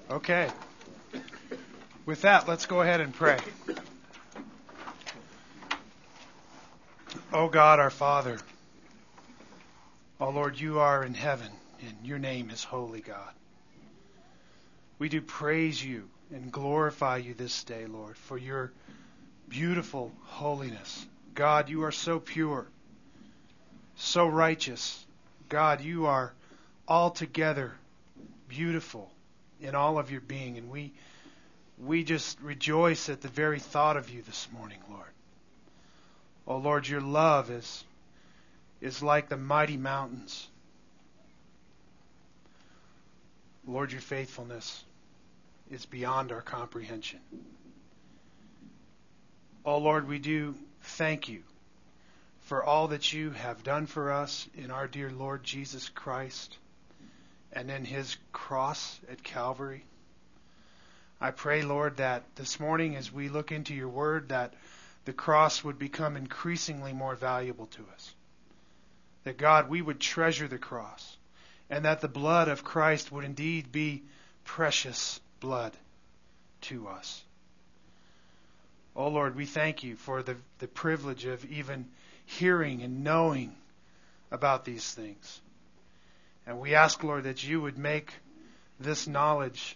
Okay. With that, let's go ahead and pray. Oh God, our Father, oh Lord, you are in heaven, and your name is holy, God. We do praise you and glorify you this day, Lord, for your beautiful holiness. God, you are so pure, so righteous. God, you are altogether beautiful in all of your being, and we just rejoice at the very thought of you this morning, Lord. Oh Lord, your love is like the mighty mountains. Lord, your faithfulness is beyond our comprehension. Oh Lord, we do thank you for all that you have done for us in our dear Lord Jesus Christ and in his cross at Calvary. I pray, Lord, that this morning as we look into your word, that the cross would become increasingly more valuable to us. That, God, we would treasure the cross, and that the blood of Christ would indeed be precious blood to us. Oh, Lord, we thank you for the privilege of even hearing and knowing about these things. And we ask, Lord, that you would make this knowledge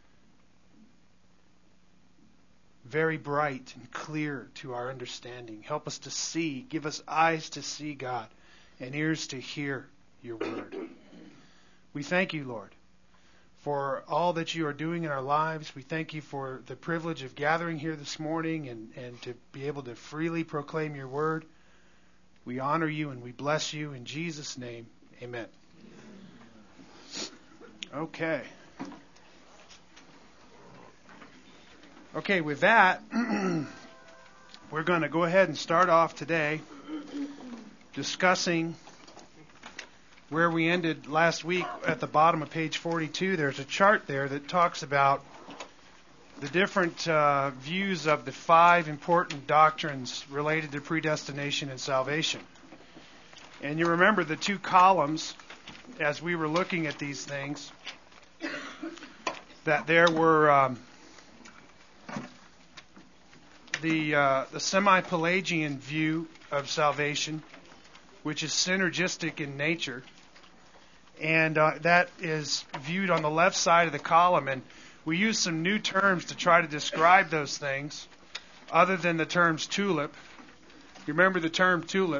very bright and clear to our understanding. Help us to see. Give us eyes to see, God, and ears to hear your word. We thank you, Lord, for all that you are doing in our lives. We thank you for the privilege of gathering here this morning and to be able to freely proclaim your word. We honor you and we bless you in Jesus' name. Amen. Okay. Okay, with that, we're going to go ahead and start off today discussing where we ended last week at the bottom of page 42. There's a chart there that talks about the different views of the 5 important doctrines related to predestination and salvation. And you remember the 2 columns as we were looking at these things, that there were the semi-Pelagian view of salvation, which is synergistic in nature, and that is viewed on the left side of the column. And we use some new terms to try to describe those things, other than the terms tulip. You remember the term tulip?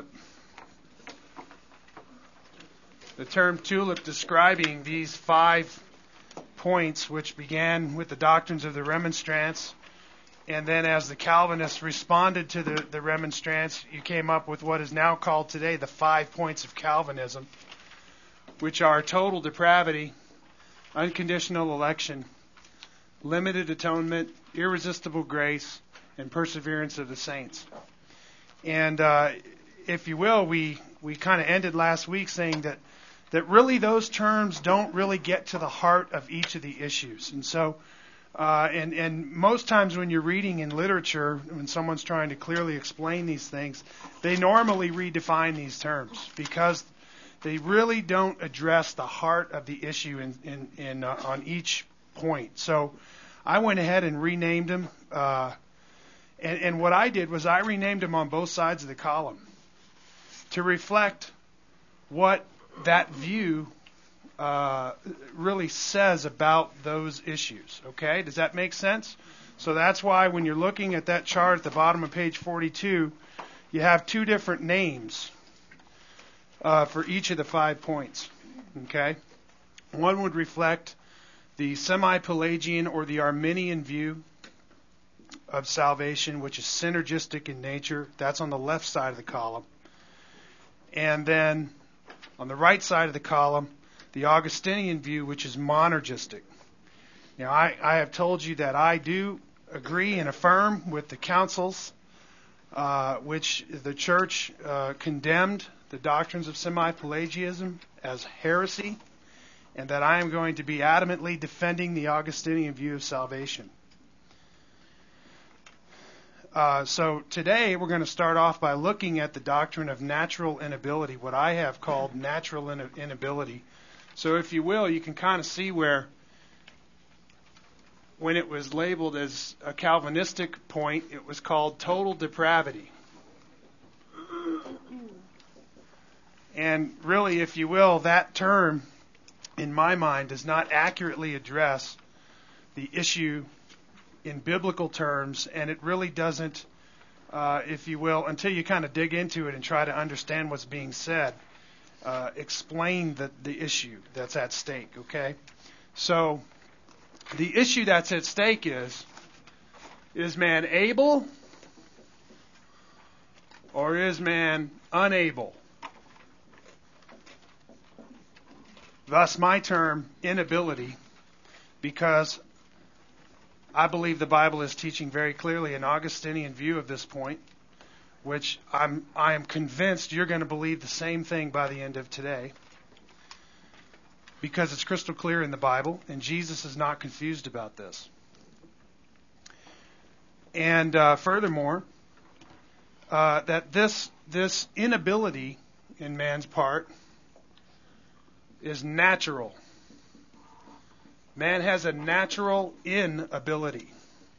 The term tulip describing these 5 points, which began with the doctrines of the Remonstrants. And then as the Calvinists responded to the Remonstrants, you came up with what is now called today the 5 points of Calvinism, which are total depravity, unconditional election, limited atonement, irresistible grace, and perseverance of the saints. And if you will, we kind of ended last week saying that really those terms don't really get to the heart of each of the issues. And so and most times when you're reading in literature, when someone's trying to clearly explain these things, they normally redefine these terms because they really don't address the heart of the issue on each point. So I went ahead and renamed them. And what I did was I renamed them on both sides of the column to reflect what that view really says about those issues. Okay? Does that make sense? So that's why when you're looking at that chart at the bottom of page 42, you have 2 different names for each of the 5 points. Okay? One would reflect the semi-Pelagian or the Arminian view of salvation, which is synergistic in nature. That's on the left side of the column. And then on the right side of the column, the Augustinian view, which is monergistic. Now, I have told you that I do agree and affirm with the councils, which the church condemned the doctrines of semi-Pelagianism as heresy, and that I am going to be adamantly defending the Augustinian view of salvation. So today we're going to start off by looking at the doctrine of natural inability, what I have called natural inability. So if you will, you can kind of see where when it was labeled as a Calvinistic point, it was called total depravity. And really, if you will, that term, in my mind, does not accurately address the issue in biblical terms, and it really doesn't, if you will, until you kind of dig into it and try to understand what's being said, explain the issue that's at stake, okay? So, the issue that's at stake is man able or is man unable? Thus my term, inability, because I believe the Bible is teaching very clearly an Augustinian view of this point, which I am convinced you're going to believe the same thing by the end of today, because it's crystal clear in the Bible, and Jesus is not confused about this. And furthermore, that this inability in man's part is natural. Man has a natural inability.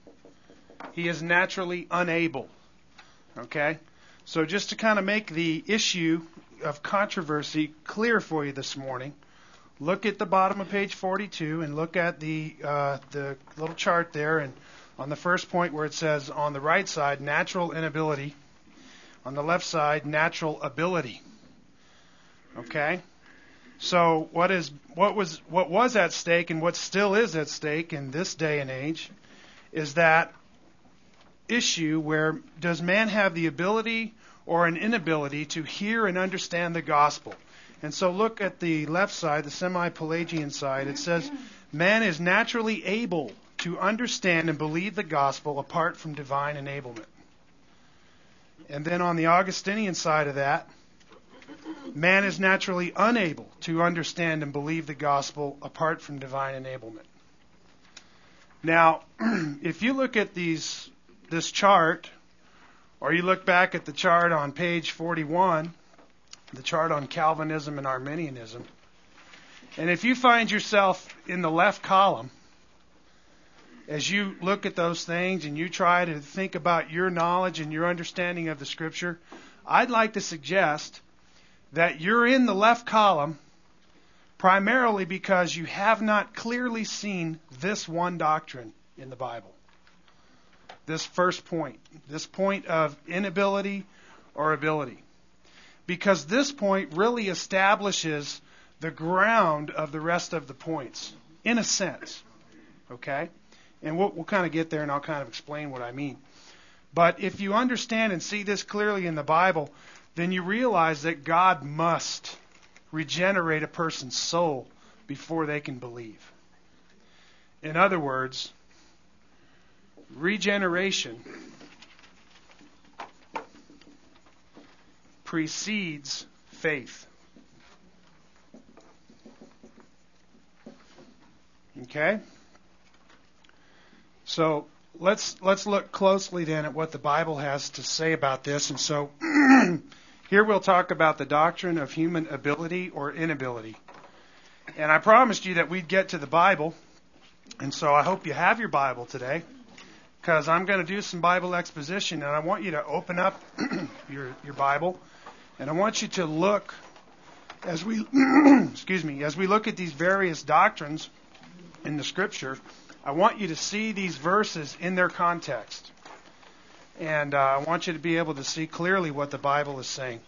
He is naturally unable. Okay? So just to kind of make the issue of controversy clear for you this morning, look at the bottom of page 42 and look at the little chart there, and on the first point where it says on the right side, natural inability, on the left side, natural ability. Okay? So what was at stake and what still is at stake in this day and age is that issue where does man have the ability or an inability to hear and understand the gospel? And so look at the left side, the semi-Pelagian side. It says man is naturally able to understand and believe the gospel apart from divine enablement. And then on the Augustinian side of that, man is naturally unable to understand and believe the gospel apart from divine enablement. Now, if you look at this chart, or you look back at the chart on page 41, the chart on Calvinism and Arminianism, and if you find yourself in the left column, as you look at those things and you try to think about your knowledge and your understanding of the Scripture, I'd like to suggest that you're in the left column primarily because you have not clearly seen this one doctrine in the Bible. This first point, this point of inability or ability. Because this point really establishes the ground of the rest of the points, in a sense. Okay? And we'll kind of get there and I'll kind of explain what I mean. But if you understand and see this clearly in the Bible, then you realize that God must regenerate a person's soul before they can believe. In other words, regeneration precedes faith. Okay? So let's look closely then at what the Bible has to say about this. And so here we'll talk about the doctrine of human ability or inability. And I promised you that we'd get to the Bible. And so I hope you have your Bible today, because I'm going to do some Bible exposition, and I want you to open up your Bible, and I want you to look as we as we look at these various doctrines in the Scripture. I want you to see these verses in their context. And I want you to be able to see clearly what the Bible is saying.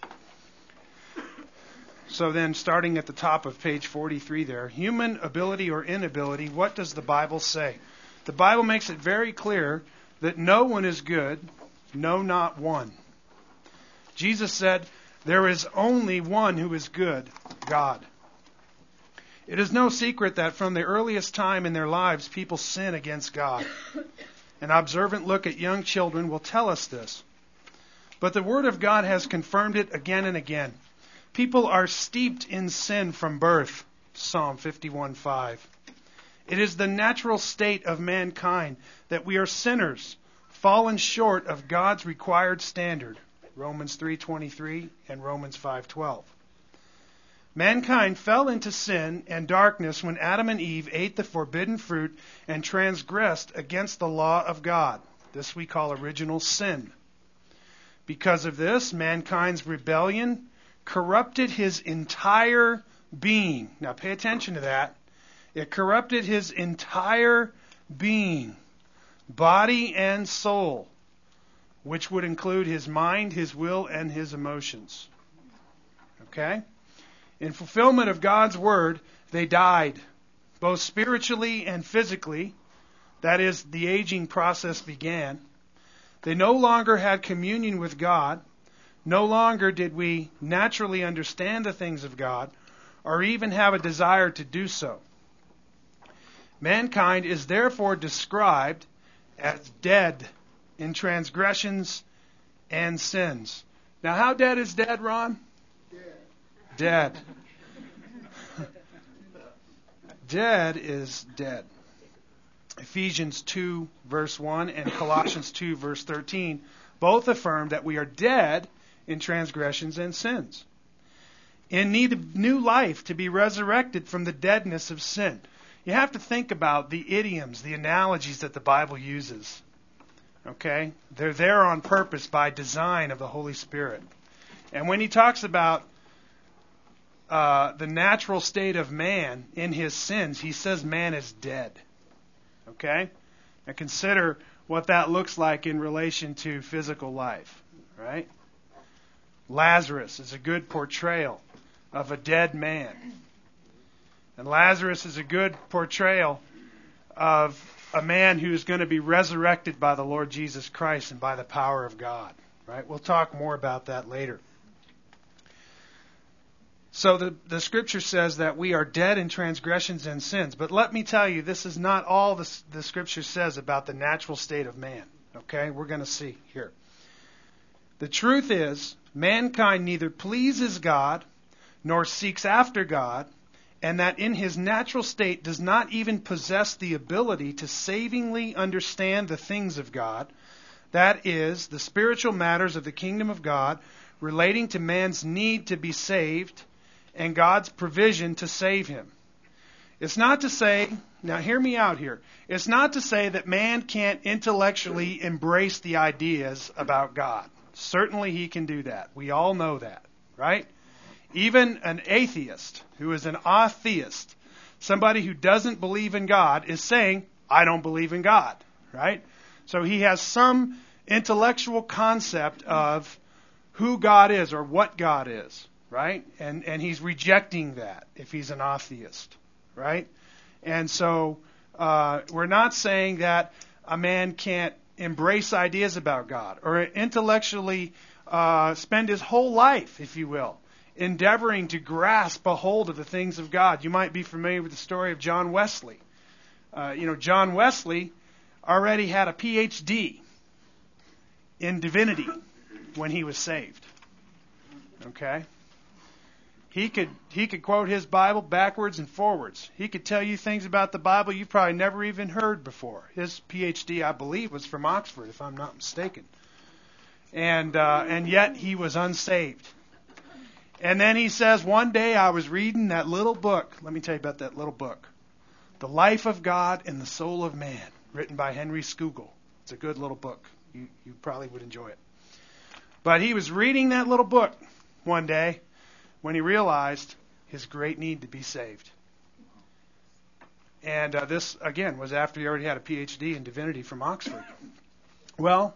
So then, starting at the top of page 43 there, human ability or inability, what does the Bible say? The Bible makes it very clear that no one is good, no, not one. Jesus said, there is only one who is good, God. It is no secret that from the earliest time in their lives, people sin against God. An observant look at young children will tell us this. But the Word of God has confirmed it again and again. People are steeped in sin from birth, Psalm 51:5. It is the natural state of mankind that we are sinners, fallen short of God's required standard, Romans 3:23 and Romans 5:12. Mankind fell into sin and darkness when Adam and Eve ate the forbidden fruit and transgressed against the law of God. This we call original sin. Because of this, mankind's rebellion corrupted his entire being. Now pay attention to that. It corrupted his entire being, body and soul, which would include his mind, his will, and his emotions. Okay? In fulfillment of God's word, they died, both spiritually and physically. That is, the aging process began. They no longer had communion with God. No longer did we naturally understand the things of God, or even have a desire to do so. Mankind is therefore described as dead in transgressions and sins. Now, how dead is dead, Ron? Dead. Dead is dead. Ephesians 2, verse 1 and Colossians 2, verse 13 both affirm that we are dead in transgressions and sins, in need of new life to be resurrected from the deadness of sin. You have to think about the idioms, the analogies that the Bible uses. Okay? They're there on purpose by design of the Holy Spirit. And when he talks about the natural state of man in his sins, he says man is dead. Okay? And consider what that looks like in relation to physical life. Right? Lazarus is a good portrayal of a dead man. And Lazarus is a good portrayal of a man who is going to be resurrected by the Lord Jesus Christ and by the power of God. Right? We'll talk more about that later. So the Scripture says that we are dead in transgressions and sins. But let me tell you, this is not all the Scripture says about the natural state of man. Okay? We're going to see here. The truth is, mankind neither pleases God nor seeks after God, and that in his natural state does not even possess the ability to savingly understand the things of God, that is, the spiritual matters of the kingdom of God relating to man's need to be saved and God's provision to save him. It's not to say, now hear me out here, it's not to say that man can't intellectually embrace the ideas about God. Certainly he can do that. We all know that, right? Even an atheist who is an atheist, somebody who doesn't believe in God, is saying, I don't believe in God, right? So he has some intellectual concept of who God is or what God is, right? And he's rejecting that if he's an atheist, right? And so we're not saying that a man can't embrace ideas about God or intellectually spend his whole life, if you will, endeavoring to grasp a hold of the things of God. You might be familiar with the story of John Wesley. John Wesley already had a PhD in divinity when he was saved. Okay? He could quote his Bible backwards and forwards. He could tell you things about the Bible you've probably never even heard before. His PhD, I believe, was from Oxford, if I'm not mistaken. And yet he was unsaved. And then he says, one day I was reading that little book. Let me tell you about that little book. The Life of God and the Soul of Man, written by Henry Scougal. It's a good little book. You probably would enjoy it. But he was reading that little book one day when he realized his great need to be saved. And this, again, was after he already had a PhD in divinity from Oxford. Well,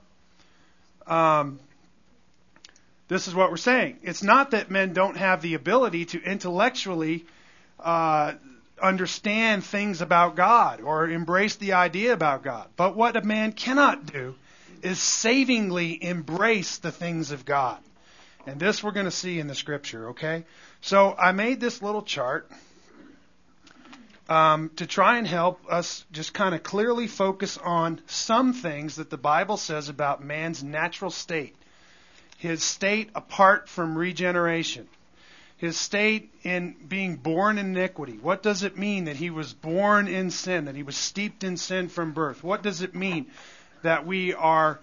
this is what we're saying. It's not that men don't have the ability to intellectually understand things about God or embrace the idea about God. But what a man cannot do is savingly embrace the things of God. And this we're going to see in the Scripture, okay? So I made this little chart to try and help us just kind of clearly focus on some things that the Bible says about man's natural state. His state apart from regeneration. His state in being born in iniquity. What does it mean that he was born in sin, that he was steeped in sin from birth? What does it mean that we are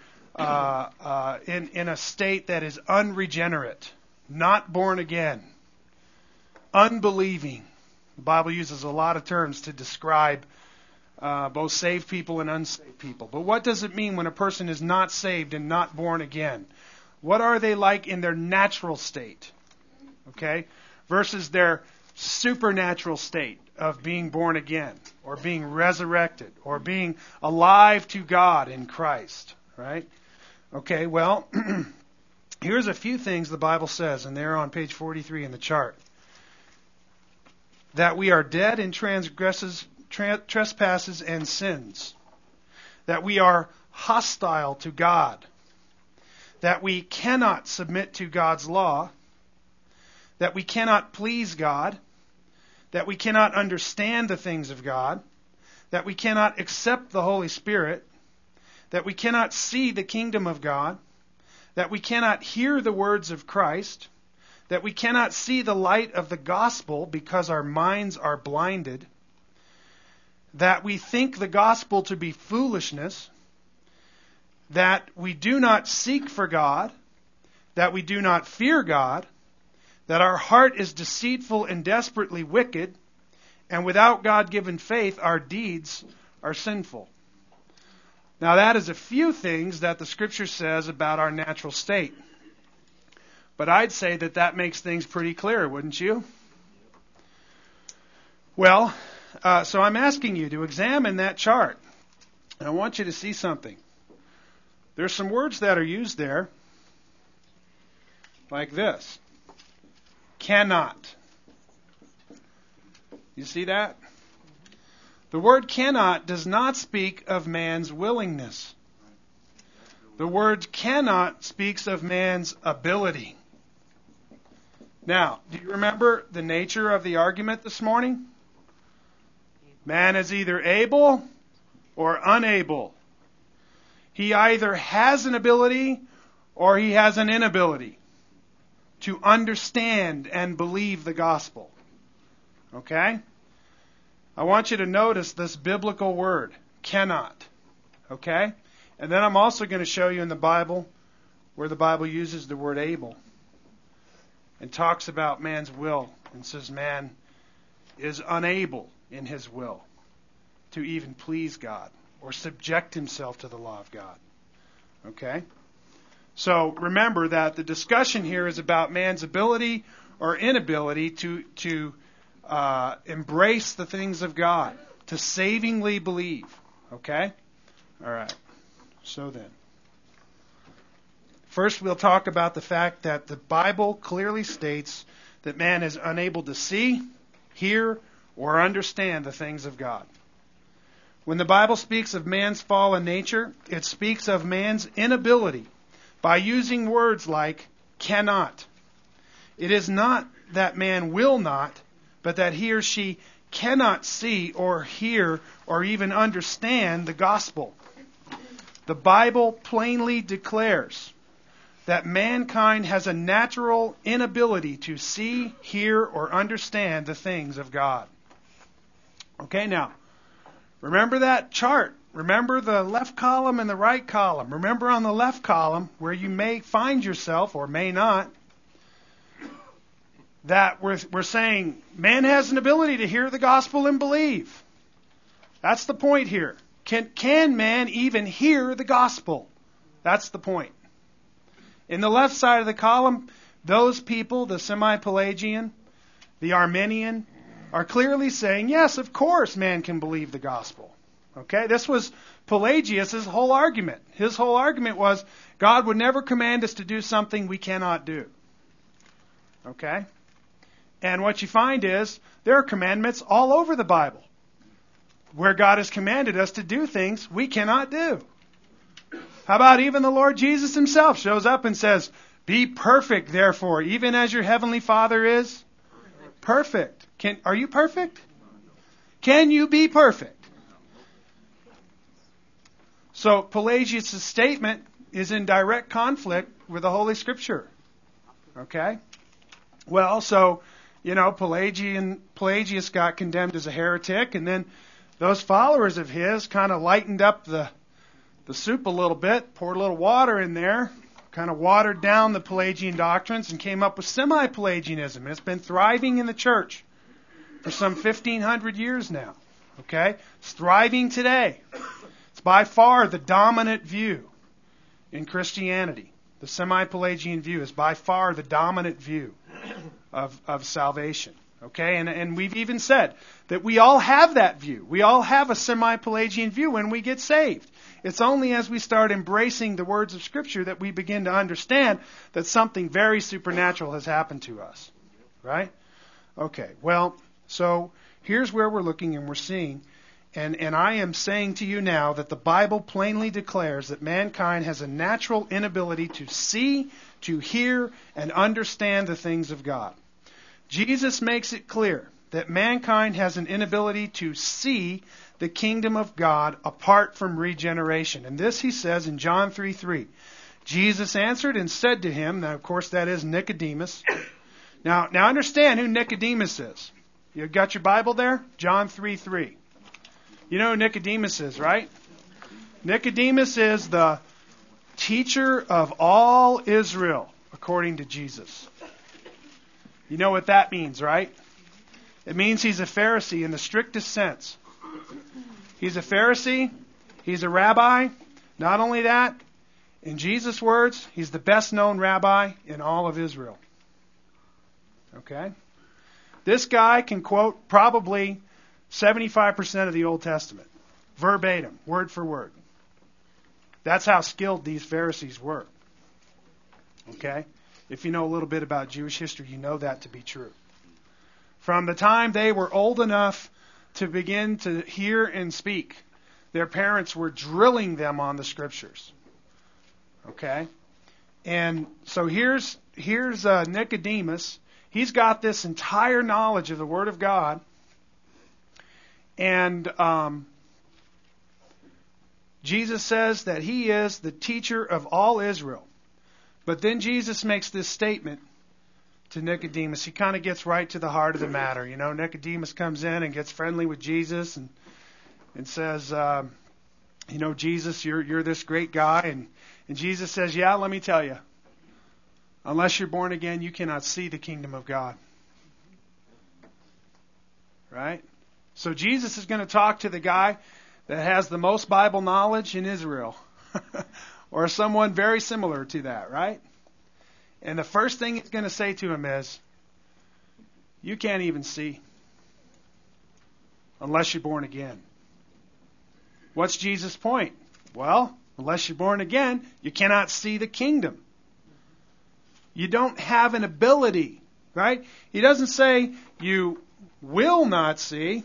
in a state that is unregenerate, not born again? unbelieving. The Bible uses a lot of terms to describe both saved people and unsaved people. But what does it mean when a person is not saved and not born again? What are they like in their natural state? Okay? Versus their supernatural state of being born again, or being resurrected, or being alive to God in Christ. Right? Okay, well, here's a few things the Bible says, and they're on page 43 in the chart. That we are dead in trespasses and sins. That we are hostile to God. That we cannot submit to God's law. That we cannot please God. That we cannot understand the things of God. That we cannot accept the Holy Spirit. That we cannot see the kingdom of God. That we cannot hear the words of Christ. That we cannot see the light of the gospel because our minds are blinded. That we think the gospel to be foolishness. That we do not seek for God. That we do not fear God. That our heart is deceitful and desperately wicked. And without God-given faith, our deeds are sinful. Now that is a few things that the Scripture says about our natural state. But I'd say that makes things pretty clear, wouldn't you? Well, so I'm asking you to examine that chart. And I want you to see something. There's some words that are used there, like this. Cannot. You see that? The word cannot does not speak of man's willingness. The word cannot speaks of man's ability. Now, do you remember the nature of the argument this morning? Man is either able or unable. He either has an ability or he has an inability to understand and believe the gospel. Okay? I want you to notice this biblical word, cannot. Okay? And then I'm also going to show you in the Bible where the Bible uses the word able and talks about man's will and says man is unable in his will to even please God or subject himself to the law of God. Okay? So remember that the discussion here is about man's ability or inability to embrace the things of God, to savingly believe. Okay? All right. So then, first we'll talk about the fact that the Bible clearly states that man is unable to see, hear, or understand the things of God. When the Bible speaks of man's fallen nature, it speaks of man's inability by using words like cannot. It is not that man will not, but that he or she cannot see or hear or even understand the gospel. The Bible plainly declares that mankind has a natural inability to see, hear, or understand the things of God. Okay, now, remember that chart. Remember the left column and the right column. Remember on the left column, where you may find yourself or may not, that we're saying man has an ability to hear the gospel and believe. That's the point here. Can man even hear the gospel? That's the point. In the left side of the column, those people, the semi-Pelagian, the Arminian, are clearly saying, yes, of course man can believe the gospel. Okay, this was Pelagius' whole argument. His whole argument was God would never command us to do something we cannot do. Okay? And what you find is there are commandments all over the Bible where God has commanded us to do things we cannot do. How about even the Lord Jesus himself shows up and says, be perfect, therefore, even as your heavenly Father is perfect. Are you perfect? Can you be perfect? So Pelagius' statement is in direct conflict with the Holy Scripture. Okay? Well, so, Pelagius got condemned as a heretic, and then those followers of his kind of lightened up the soup a little bit, poured a little water in there, kind of watered down the Pelagian doctrines and came up with semi-Pelagianism. And it's been thriving in the church for some 1,500 years now. Okay? It's thriving today. It's by far the dominant view in Christianity. The semi-Pelagian view is by far the dominant view of salvation. Okay? And we've even said that we all have that view. We all have a semi-Pelagian view when we get saved. It's only as we start embracing the words of Scripture that we begin to understand that something very supernatural has happened to us. Right? Okay, well, so here's where we're looking and we're seeing, and I am saying to you now that the Bible plainly declares that mankind has a natural inability to see, to hear, and understand the things of God. Jesus makes it clear that mankind has an inability to see the kingdom of God apart from regeneration. And this he says in John 3:3. Jesus answered and said to him, now of course that is Nicodemus. Now understand who Nicodemus is. You got your Bible there? John 3:3. You know who Nicodemus is, right? Nicodemus is the teacher of all Israel, according to Jesus. You know what that means, right? It means he's a Pharisee in the strictest sense. He's a Pharisee. He's a rabbi. Not only that, in Jesus' words, he's the best known rabbi in all of Israel. Okay? This guy can quote probably 75% of the Old Testament. Verbatim, word for word. That's how skilled these Pharisees were. Okay? If you know a little bit about Jewish history, you know that to be true. From the time they were old enough to begin to hear and speak, their parents were drilling them on the Scriptures. Okay? And so here's Nicodemus. He's got this entire knowledge of the Word of God. And Jesus says that he is the teacher of all Israel. But then Jesus makes this statement to Nicodemus. He kind of gets right to the heart of the matter. You know, Nicodemus comes in and gets friendly with Jesus and says, you know, Jesus, you're this great guy. And Jesus says, yeah, let me tell you. Unless you're born again, you cannot see the kingdom of God. Right? So Jesus is going to talk to the guy that has the most Bible knowledge in Israel. Or someone very similar to that, right? And the first thing he's going to say to him is, you can't even see unless you're born again. What's Jesus' point? Well, unless you're born again, you cannot see the kingdom. You don't have an ability, right? He doesn't say you will not see.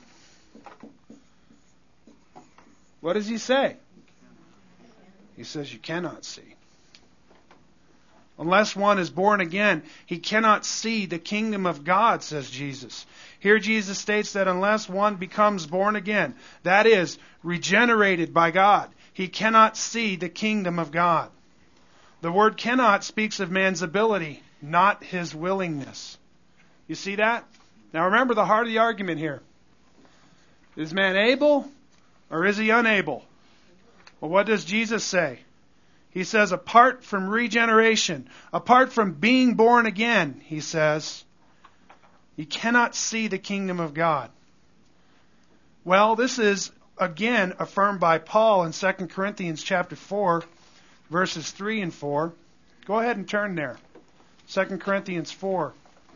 What does he say? He says you cannot see. Unless one is born again, he cannot see the kingdom of God, says Jesus. Here Jesus states that unless one becomes born again, that is, regenerated by God, he cannot see the kingdom of God. The word cannot speaks of man's ability, not his willingness. You see that? Now remember the heart of the argument here. Is man able or is he unable? Well, what does Jesus say? He says, apart from regeneration, apart from being born again, he says, you cannot see the kingdom of God. Well, this is again affirmed by Paul in 2 Corinthians chapter 4, verses 3 and 4. Go ahead and turn there. 2 Corinthians 4.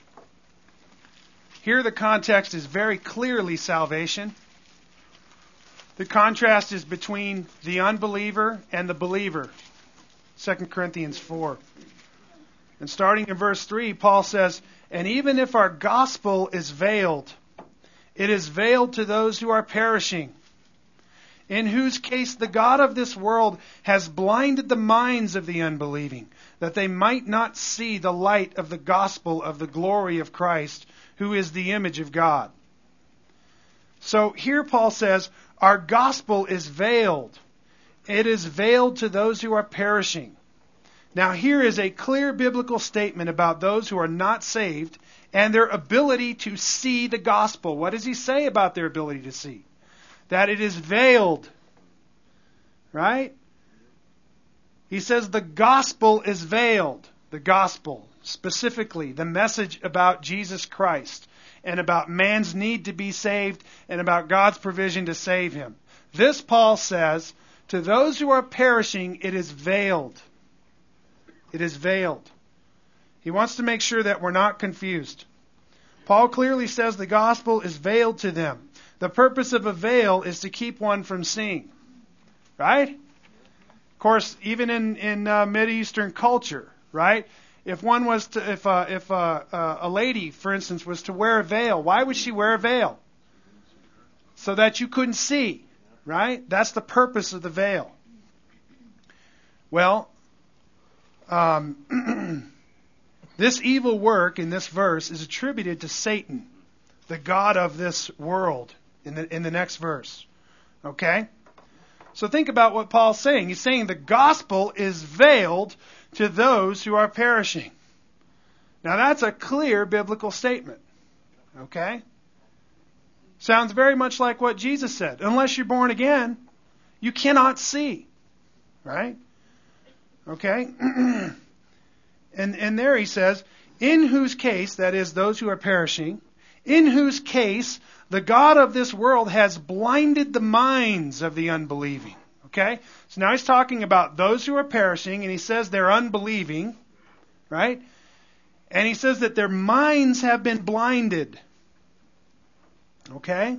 Here the context is very clearly salvation. The contrast is between the unbeliever and the believer. 2 Corinthians 4. And starting in verse 3, Paul says, and even if our gospel is veiled, it is veiled to those who are perishing, in whose case the God of this world has blinded the minds of the unbelieving, that they might not see the light of the gospel of the glory of Christ, who is the image of God. So here Paul says, our gospel is veiled. It is veiled to those who are perishing. Now here is a clear biblical statement about those who are not saved and their ability to see the gospel. What does he say about their ability to see? That it is veiled. Right? He says the gospel is veiled. The gospel, specifically, the message about Jesus Christ and about man's need to be saved and about God's provision to save him. This, Paul says, to those who are perishing, it is veiled. It is veiled. He wants to make sure that we're not confused. Paul clearly says the gospel is veiled to them. The purpose of a veil is to keep one from seeing. Right? Of course, even in Mideastern culture, right? If one was to, if a lady, for instance, was to wear a veil, why would she wear a veil? So that you couldn't see, right? That's the purpose of the veil. Well, this evil work in this verse is attributed to Satan, the god of this world, in the next verse. Okay? So think about what Paul's saying. He's saying the gospel is veiled to those who are perishing. Now that's a clear biblical statement. Okay? Sounds very much like what Jesus said. Unless you're born again, you cannot see. Right? Okay? And there he says, in whose case, that is, those who are perishing, in whose case the God of this world has blinded the minds of the unbelieving. Okay? So now he's talking about those who are perishing, and he says they're unbelieving, right? And he says that their minds have been blinded. Okay?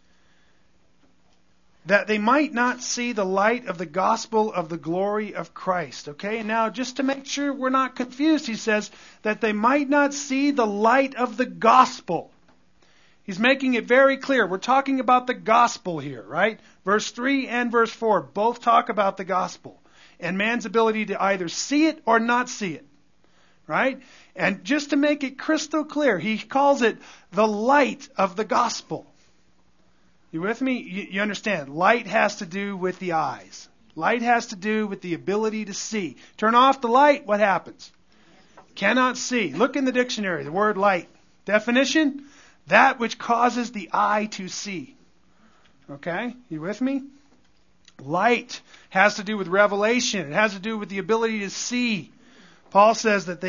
That they might not see the light of the gospel of the glory of Christ. Okay? And now, just to make sure we're not confused, he says that they might not see the light of the gospel. He's making it very clear. We're talking about the gospel here, right? Verse 3 and verse 4 both talk about the gospel and man's ability to either see it or not see it, right? And just to make it crystal clear, he calls it the light of the gospel. You with me? You understand? Light has to do with the eyes. Light has to do with the ability to see. Turn off the light, what happens? Cannot see. Look in the dictionary, the word light. Definition? That which causes the eye to see. Okay? You with me? Light has to do with revelation. It has to do with the ability to see. Paul says that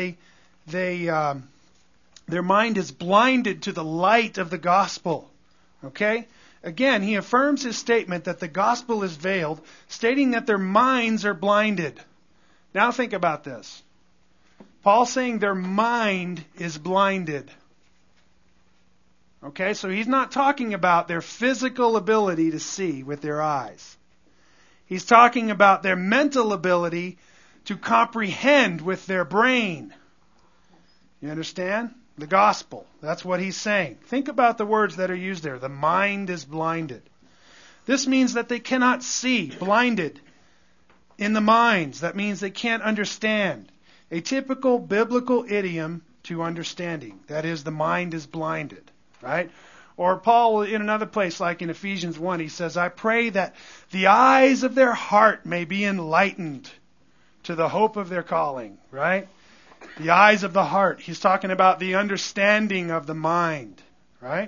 their mind is blinded to the light of the gospel. Okay? Again, he affirms his statement that the gospel is veiled, stating that their minds are blinded. Now think about this. Paul's saying their mind is blinded. Okay, so he's not talking about their physical ability to see with their eyes. He's talking about their mental ability to comprehend with their brain. You understand? The gospel. That's what he's saying. Think about the words that are used there. The mind is blinded. This means that they cannot see. Blinded in the minds. That means they can't understand. A typical biblical idiom to understanding. That is, the mind is blinded. Right? Or Paul, in another place, like in Ephesians 1, he says, I pray that the eyes of their heart may be enlightened to the hope of their calling. Right? The eyes of the heart. He's talking about the understanding of the mind. Right?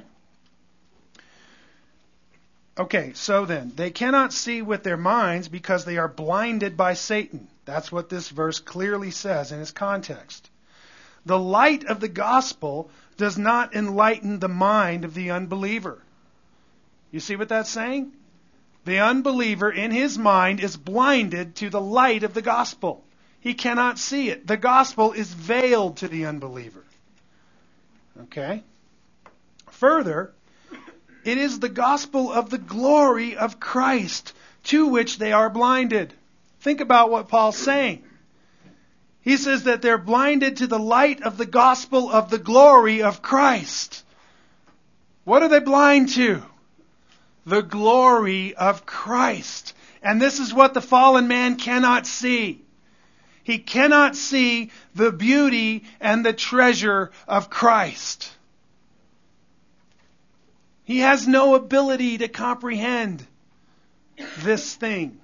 Okay, so then, they cannot see with their minds because they are blinded by Satan. That's what this verse clearly says in its context. The light of the gospel does not enlighten the mind of the unbeliever. You see what that's saying? The unbeliever in his mind is blinded to the light of the gospel. He cannot see it. The gospel is veiled to the unbeliever. Okay? Further, it is the gospel of the glory of Christ to which they are blinded. Think about what Paul's saying. He says that they're blinded to the light of the gospel of the glory of Christ. What are they blind to? The glory of Christ. And this is what the fallen man cannot see. He cannot see the beauty and the treasure of Christ. He has no ability to comprehend this thing.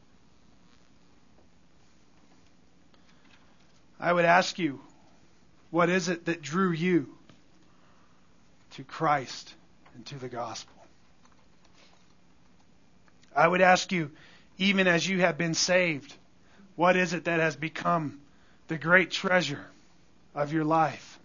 I would ask you, what is it that drew you to Christ and to the gospel? I would ask you, even as you have been saved, What is it that has become the great treasure of your life?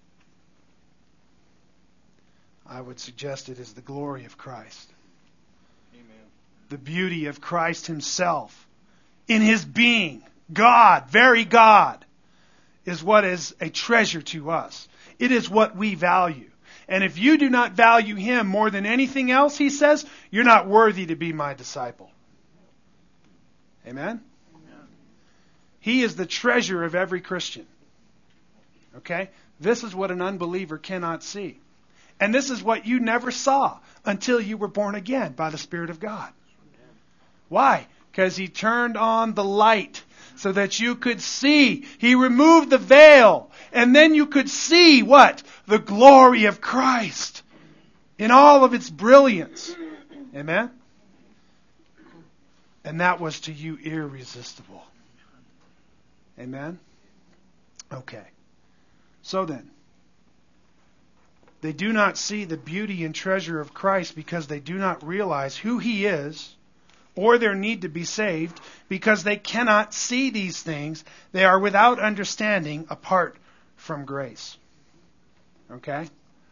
I would suggest it is the glory of Christ. Amen. The beauty of Christ himself in his being, God, very God, is what is a treasure to us. It is what we value. And if you do not value him more than anything else, he says, you're not worthy to be my disciple. Amen? He is the treasure of every Christian. Okay? This is what an unbeliever cannot see. And this is what you never saw until you were born again by the Spirit of God. Why? Because he turned on the light so that you could see. He removed the veil. And then you could see what? The glory of Christ in all of its brilliance. Amen? And that was to you irresistible. Amen? Okay. So then, they do not see the beauty and treasure of Christ because they do not realize who he is or their need to be saved, because they cannot see these things. They are without understanding apart from grace. Okay?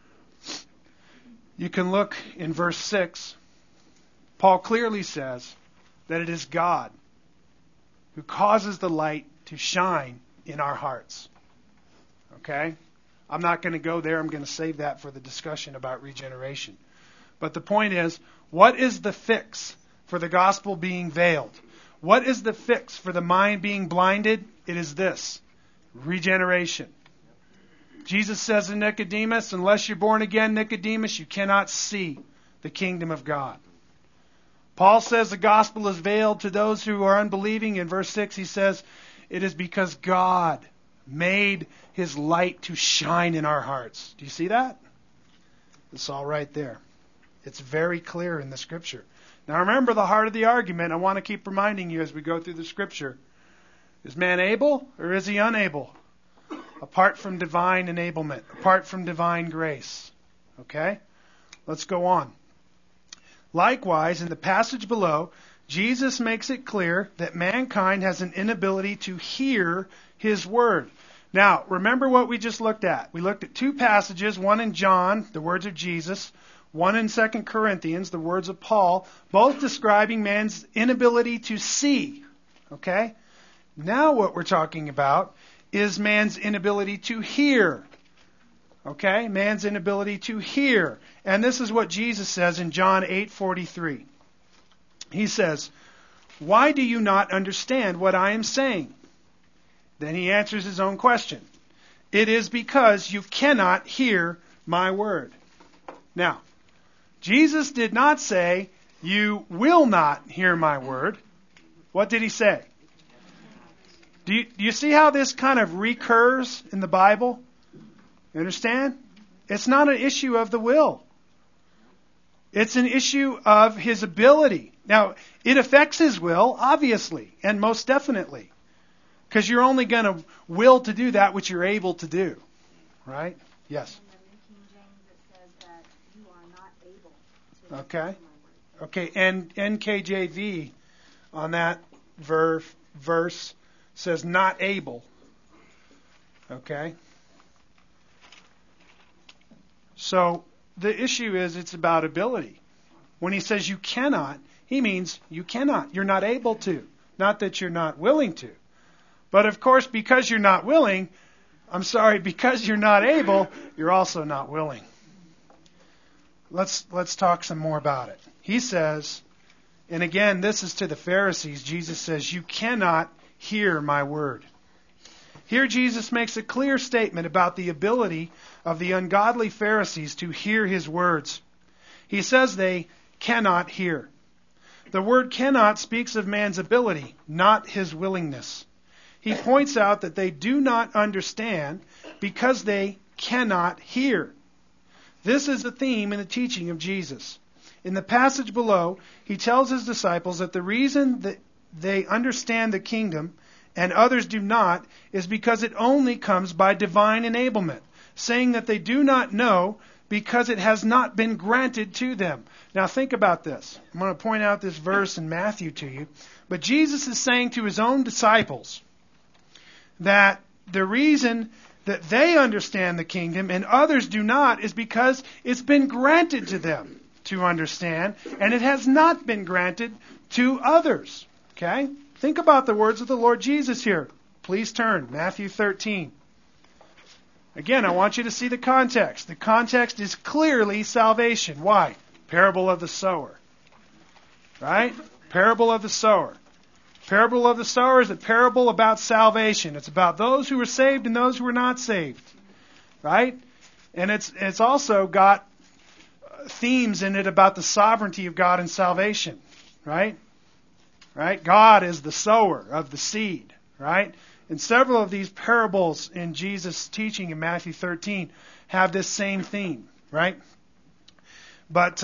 You can look in verse 6. Paul clearly says that it is God who causes the light to shine in our hearts. Okay? I'm not going to go there. I'm going to save that for the discussion about regeneration. But the point is, what is the fix for the gospel being veiled? What is the fix for the mind being blinded? It is this: regeneration. Jesus says to Nicodemus, unless you're born again, Nicodemus, you cannot see the kingdom of God. Paul says the gospel is veiled to those who are unbelieving. In verse 6 he says, it is because God made his light to shine in our hearts. Do you see that? It's all right there. It's very clear in the Scripture. Now remember the heart of the argument. I want to keep reminding you as we go through the Scripture. Is man able or is he unable? Apart from divine enablement, apart from divine grace. Okay? Let's go on. Likewise, in the passage below, Jesus makes it clear that mankind has an inability to hear his word. Now, remember what we just looked at. We looked at two passages, one in John, the words of Jesus, one in 2 Corinthians, the words of Paul, both describing man's inability to see. Okay? Now what we're talking about is man's inability to hear. Okay? Man's inability to hear. And this is what Jesus says in John 8:43. He says, why do you not understand what I am saying? Then he answers his own question. It is because you cannot hear my word. Now, Jesus did not say, you will not hear my word. What did he say? Do you see how this kind of recurs in the Bible? You understand? It's not an issue of the will. It's an issue of his ability. Now, it affects his will, obviously, and most definitely. Because you're only going to will to do that which you're able to do. Right? Yes? In the King James it says that you are not able to Okay. Okay, and NKJV on that verse says not able. Okay? So, the issue is it's about ability. When he says you cannot, he means you cannot. You're not able to. Not that you're not willing to. But of course, because you're not willing, because you're not able, you're also not willing. Let's talk some more about it. He says, and again, this is to the Pharisees, Jesus says, you cannot hear my word. Here Jesus makes a clear statement about the ability of the ungodly Pharisees to hear his words. He says they cannot hear. The word cannot speaks of man's ability, not his willingness. He points out that they do not understand because they cannot hear. This is a theme in the teaching of Jesus. In the passage below, he tells his disciples that the reason that they understand the kingdom and others do not is because it only comes by divine enablement, saying that they do not know because it has not been granted to them. Now think about this. I'm going to point out this verse in Matthew to you. But Jesus is saying to his own disciples that the reason that they understand the kingdom and others do not is because it's been granted to them to understand, and it has not been granted to others. Okay? Think about the words of the Lord Jesus here. Please turn, Matthew 13. Again, I want you to see the context. The context is clearly salvation. Why? Parable of the sower. Right? Parable of the sower. Parable of the sower is a parable about salvation. It's about those who are saved and those who are not saved. Right? And it's also got themes in it about the sovereignty of God and salvation. Right? Right? God is the sower of the seed. Right? And several of these parables in Jesus' teaching in Matthew 13 have this same theme, right? But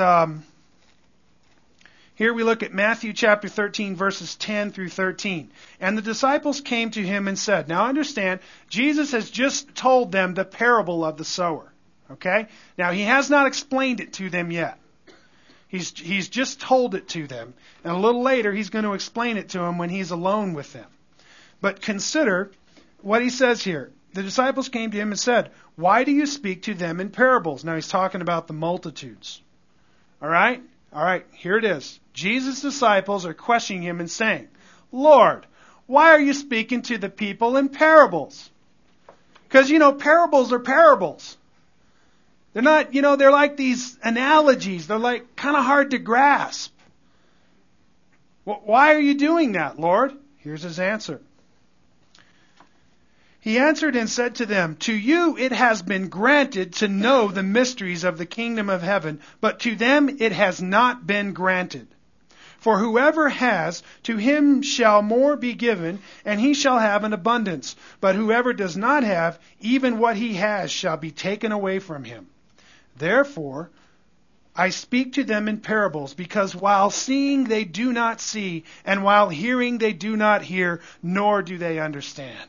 here we look at Matthew chapter 13, verses 10 through 13. And the disciples came to him and said, now understand, Jesus has just told them the parable of the sower, okay? Now he has not explained it to them yet. He's just told it to them. And a little later he's going to explain it to them when he's alone with them. But consider what he says here. The disciples came to him and said, why do you speak to them in parables? Now he's talking about the multitudes. All right? All right, here it is. Jesus' disciples are questioning him and saying, Lord, why are you speaking to the people in parables? Because, parables are parables. They're not, they're like these analogies. They're like kind of hard to grasp. Why are you doing that, Lord? Here's his answer. He answered and said to them, to you it has been granted to know the mysteries of the kingdom of heaven, but to them it has not been granted. For whoever has, to him shall more be given, and he shall have an abundance. But whoever does not have, even what he has shall be taken away from him. Therefore, I speak to them in parables, because while seeing they do not see, and while hearing they do not hear, nor do they understand.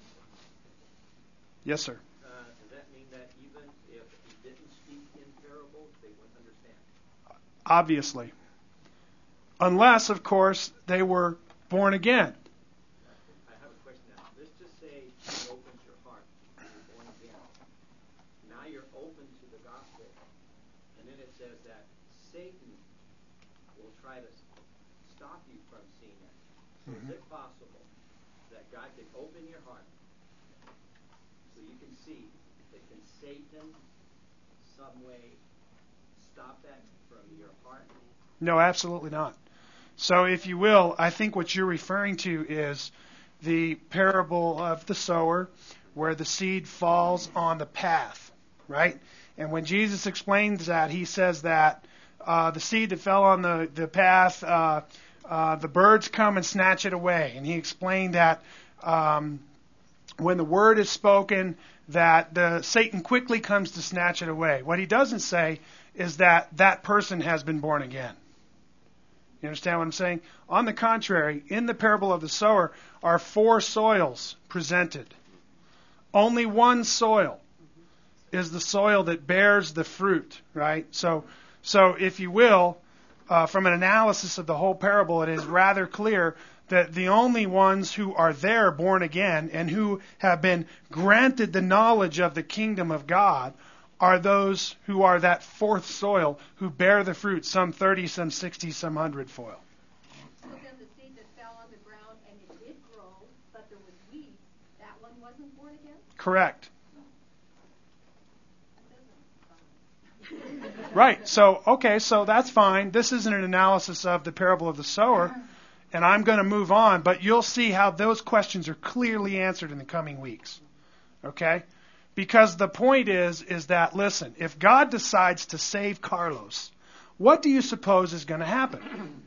Yes, sir. Does that mean that even if he didn't speak in parables, they wouldn't understand? Obviously. Unless, of course, they were born again. I have a question now. Let's just say he opens your heart and you're born again. Now you're open to the gospel. And then it says that Satan will try to stop you from seeing it. So is it possible that God can open your heart so you can see, that can Satan some way stop that from your heart? No, absolutely not. So if you will, I think what you're referring to is the parable of the sower, where the seed falls on the path, right? And when Jesus explains that, he says that the seed that fell on the path, the birds come and snatch it away. And he explained that when the word is spoken, that Satan quickly comes to snatch it away. What he doesn't say is that that person has been born again. You understand what I'm saying? On the contrary, in the parable of the sower are 4 soils presented. Only one soil is the soil that bears the fruit, right? So if you will, from an analysis of the whole parable, it is rather clear that the only ones who are there born again and who have been granted the knowledge of the kingdom of God are those who are that 4th soil, who bear the fruit, some 30, some 60, some 100-fold. So then the seed that fell on the ground and it did grow, but there was weeds, that one wasn't born again? Correct. Right. So that's fine. This isn't an analysis of the parable of the sower, and I'm going to move on, but you'll see how those questions are clearly answered in the coming weeks. Okay? Because the point is that, listen, if God decides to save Carlos, what do you suppose is going to happen?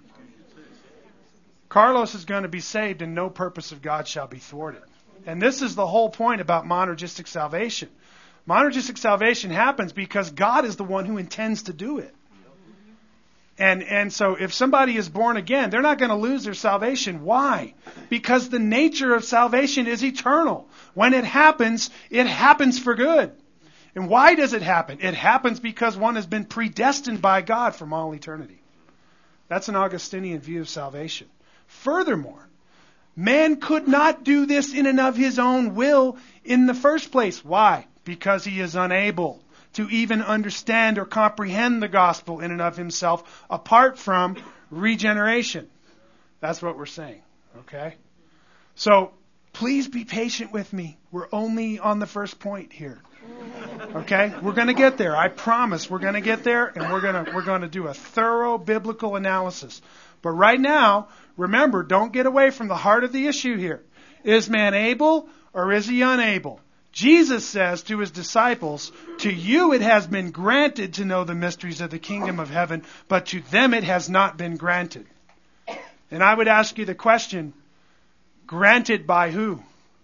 Carlos is going to be saved and no purpose of God shall be thwarted. And this is the whole point about monergistic salvation. Monergistic salvation happens because God is the one who intends to do it. And so if somebody is born again, they're not going to lose their salvation. Why? Because the nature of salvation is eternal. When it happens for good. And why does it happen? It happens because one has been predestined by God from all eternity. That's an Augustinian view of salvation. Furthermore, man could not do this in and of his own will in the first place. Why? Because he is unable to even understand or comprehend the gospel in and of himself apart from regeneration. That's what we're saying. Okay? So, please be patient with me. We're only on the first point here. Okay? We're going to get there. I promise we're going to get there, and we're going to do a thorough biblical analysis. But right now, remember, don't get away from the heart of the issue here. Is man able or is he unable? Jesus says to his disciples, to you it has been granted to know the mysteries of the kingdom of heaven, but to them it has not been granted. And I would ask you the question, granted by who?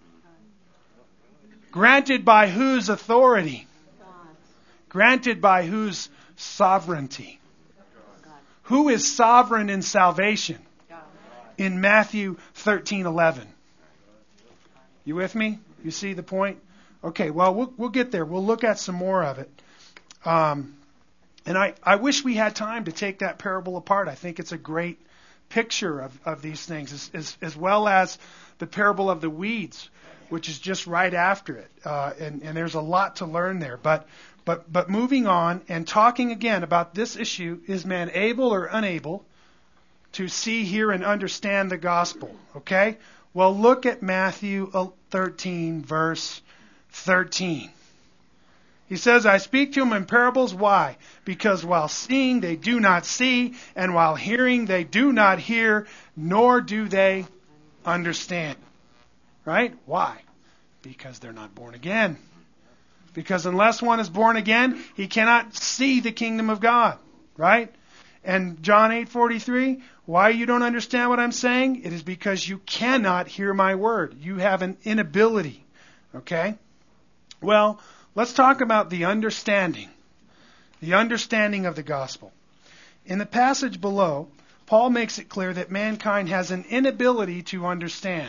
Granted by whose authority? Granted by whose sovereignty? Who is sovereign in salvation? In Matthew 13:11. You with me? You see the point? Okay, well, we'll get there. We'll look at some more of it. And I wish we had time to take that parable apart. I think it's a great picture of these things, as well as the parable of the weeds, which is just right after it. And there's a lot to learn there. But moving on and talking again about this issue, is man able or unable to see, hear, and understand the gospel? Okay? Well, look at Matthew 13, verse 13. He says, I speak to them in parables. Why? Because while seeing they do not see, and while hearing they do not hear, nor do they understand. Right? Why? Because they're not born again. Because unless one is born again, he cannot see the kingdom of God. Right? And John 8:43, why you don't understand what I'm saying? It is because you cannot hear my word. You have an inability. Okay? Well, let's talk about the understanding of the gospel. In the passage below, Paul makes it clear that mankind has an inability to understand.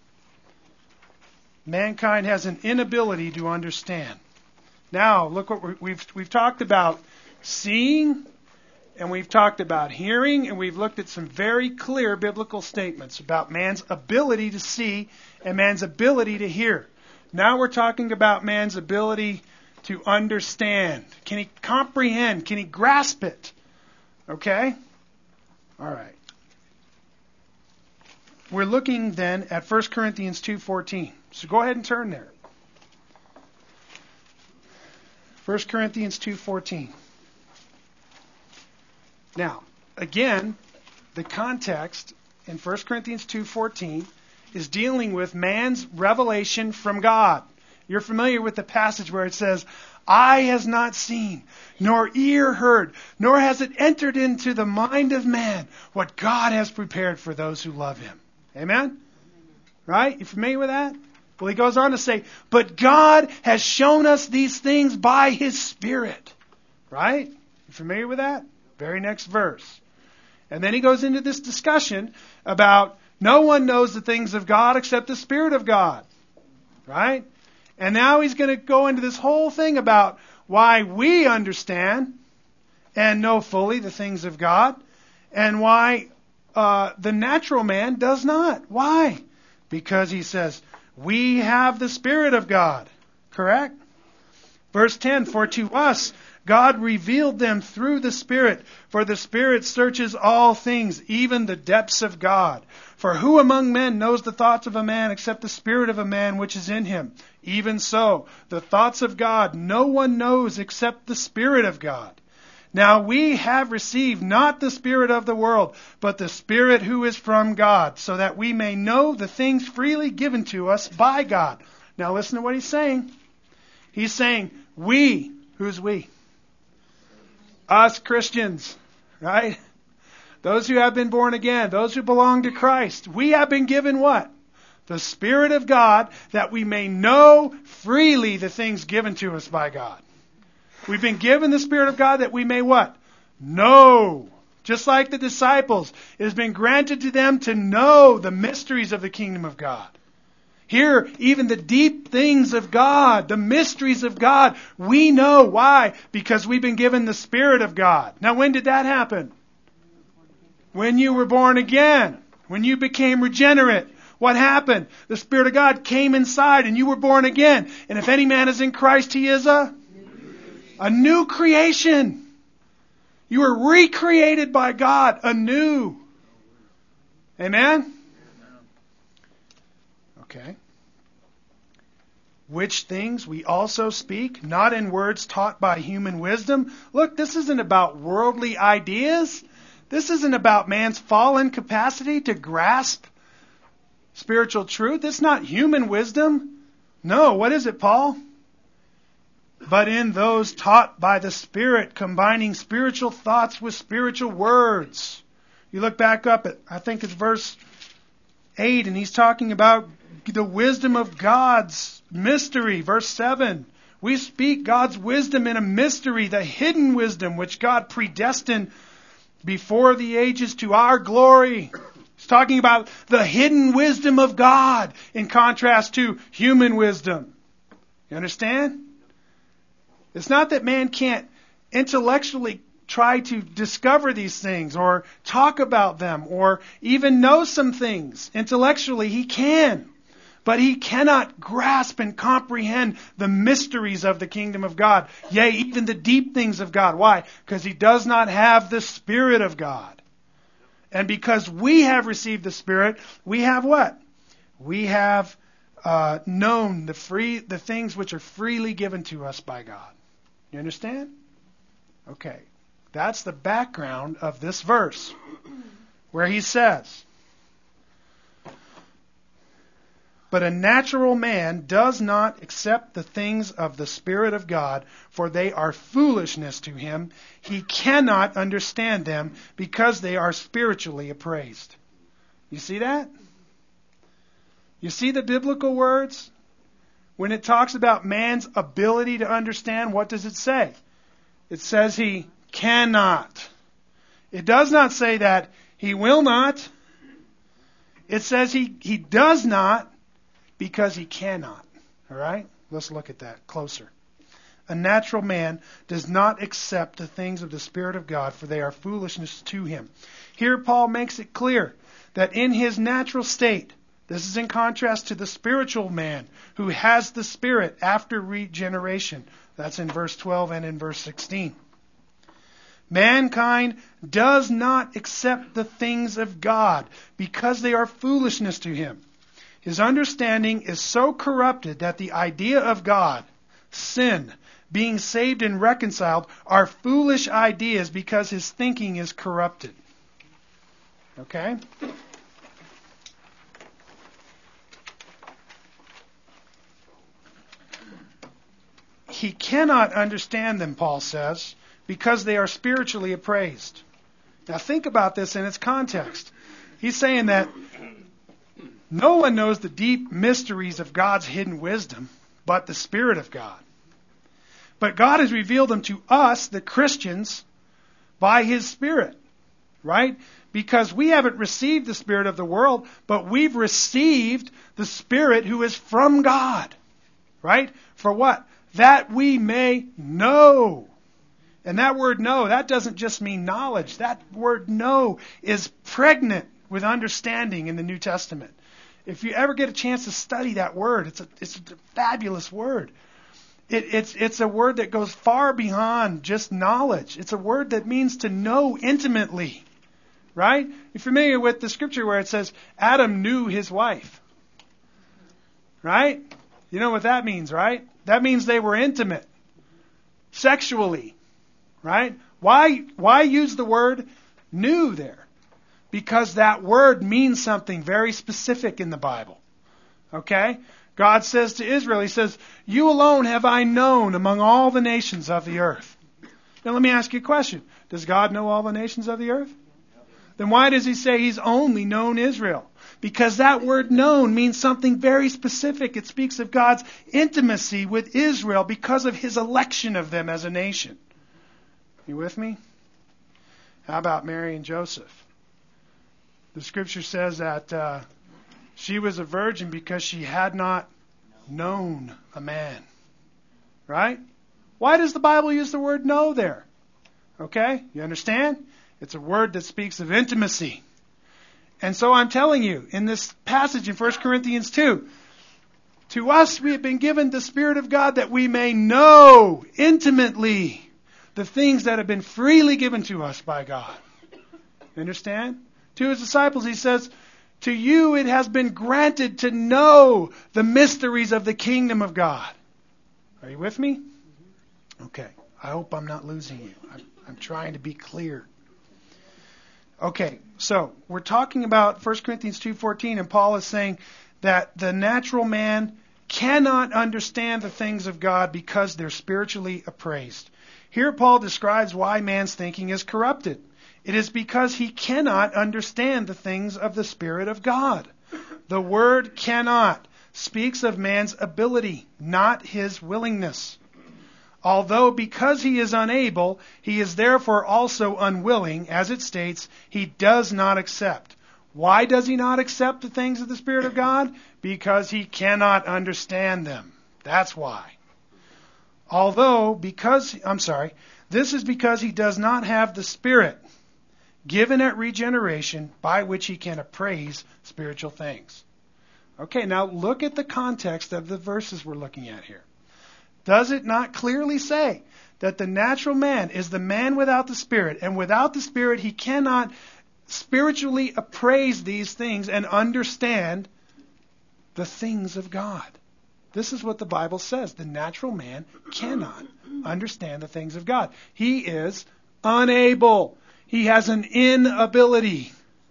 Mankind has an inability to understand. Now, look what we've talked about seeing, and we've talked about hearing, and we've looked at some very clear biblical statements about man's ability to see and man's ability to hear. Now we're talking about man's ability to understand. Can he comprehend? Can he grasp it? Okay? All right. We're looking then at 1 Corinthians 2:14. So go ahead and turn there. 1 Corinthians 2:14. Now, again, the context in 1 Corinthians 2:14 is dealing with man's revelation from God. You're familiar with the passage where it says, eye has not seen, nor ear heard, nor has it entered into the mind of man what God has prepared for those who love him. Amen? Right? You familiar with that? Well, he goes on to say, but God has shown us these things by his Spirit. Right? You familiar with that? Very next verse. And then he goes into this discussion about no one knows the things of God except the Spirit of God. Right? And now he's going to go into this whole thing about why we understand and know fully the things of God, and why the natural man does not. Why? Because he says, we have the Spirit of God. Correct? Verse 10, for to us God revealed them through the Spirit, for the Spirit searches all things, even the depths of God. For who among men knows the thoughts of a man except the spirit of a man which is in him? Even so, the thoughts of God no one knows except the Spirit of God. Now we have received not the spirit of the world, but the Spirit who is from God, so that we may know the things freely given to us by God. Now listen to what he's saying. He's saying, we. Who's we? Us Christians, right? Those who have been born again, those who belong to Christ. We have been given what? The Spirit of God, that we may know freely the things given to us by God. We've been given the Spirit of God that we may what? Know. Just like the disciples, it has been granted to them to know the mysteries of the kingdom of God. Here, even the deep things of God, the mysteries of God, we know. Why? Because we've been given the Spirit of God. Now, when did that happen? When you were born again. When you became regenerate. What happened? The Spirit of God came inside and you were born again. And if any man is in Christ, he is a new creation. You were recreated by God anew. Amen? Okay. Which things we also speak, not in words taught by human wisdom. Look, this isn't about worldly ideas. This isn't about man's fallen capacity to grasp spiritual truth. It's not human wisdom. No, what is it, Paul? But in those taught by the Spirit, combining spiritual thoughts with spiritual words. You look back up at, I think it's verse 8, and he's talking about the wisdom of God's mystery. Verse 7, we speak God's wisdom in a mystery, the hidden wisdom which God predestined before the ages to our glory. He's talking about the hidden wisdom of God in contrast to human wisdom. You understand? It's not that man can't intellectually try to discover these things or talk about them or even know some things. Intellectually, he can. But he cannot grasp and comprehend the mysteries of the kingdom of God. Yea, even the deep things of God. Why? Because he does not have the Spirit of God. And because we have received the Spirit, we have what? We have known the things which are freely given to us by God. You understand? Okay. That's the background of this verse, where he says, but a natural man does not accept the things of the Spirit of God, for they are foolishness to him. He cannot understand them because they are spiritually appraised. You see that? You see the biblical words? When it talks about man's ability to understand, what does it say? It says he cannot. It does not say that he will not. It says he does not because he cannot. All right? Let's look at that closer. A natural man does not accept the things of the Spirit of God, for they are foolishness to him. Here Paul makes it clear that in his natural state, this is in contrast to the spiritual man who has the Spirit after regeneration. That's in verse 12 and in verse 16. Mankind does not accept the things of God because they are foolishness to him. His understanding is so corrupted that the idea of God, sin, being saved and reconciled are foolish ideas because his thinking is corrupted. Okay? He cannot understand them, Paul says, because they are spiritually appraised. Now think about this in its context. He's saying that no one knows the deep mysteries of God's hidden wisdom but the Spirit of God. But God has revealed them to us, the Christians, by His Spirit. Right? Because we haven't received the Spirit of the world, but we've received the Spirit who is from God. Right? For what? That we may know. And that word know, that doesn't just mean knowledge. That word know is pregnant with understanding in the New Testament. If you ever get a chance to study that word, it's a fabulous word. It's a word that goes far beyond just knowledge. It's a word that means to know intimately. Right? You're familiar with the scripture where it says, Adam knew his wife. Right? You know what that means, right? That means they were intimate. Sexually. Right? Why use the word knew there? Because that word means something very specific in the Bible. Okay? God says to Israel, He says, you alone have I known among all the nations of the earth. Now let me ask you a question. Does God know all the nations of the earth? Then why does He say He's only known Israel? Because that word known means something very specific. It speaks of God's intimacy with Israel because of His election of them as a nation. You with me? How about Mary and Joseph? The scripture says that She was a virgin because she had not known a man. Right? Why does the Bible use the word know there? Okay? You understand? It's a word that speaks of intimacy. And so I'm telling you, in this passage in 1 Corinthians 2, to us we have been given the Spirit of God that we may know intimately the things that have been freely given to us by God. You understand? To his disciples he says, to you it has been granted to know the mysteries of the kingdom of God. Are you with me? Okay. I hope I'm not losing you. I'm trying to be clear. Okay, so we're talking about 1 Corinthians 2:14, and Paul is saying that the natural man cannot understand the things of God because they're spiritually appraised. Here Paul describes why man's thinking is corrupted. It is because he cannot understand the things of the Spirit of God. The word cannot speaks of man's ability, not his willingness. Although because he is unable, he is therefore also unwilling, as it states, he does not accept. Why does he not accept the things of the Spirit of God? Because he cannot understand them. That's why. This is because he does not have the Spirit given at regeneration by which he can appraise spiritual things. Okay, now look at the context of the verses we're looking at here. Does it not clearly say that the natural man is the man without the Spirit, and without the Spirit he cannot spiritually appraise these things and understand the things of God? This is what the Bible says. The natural man cannot understand the things of God. He is unable. He has an inability.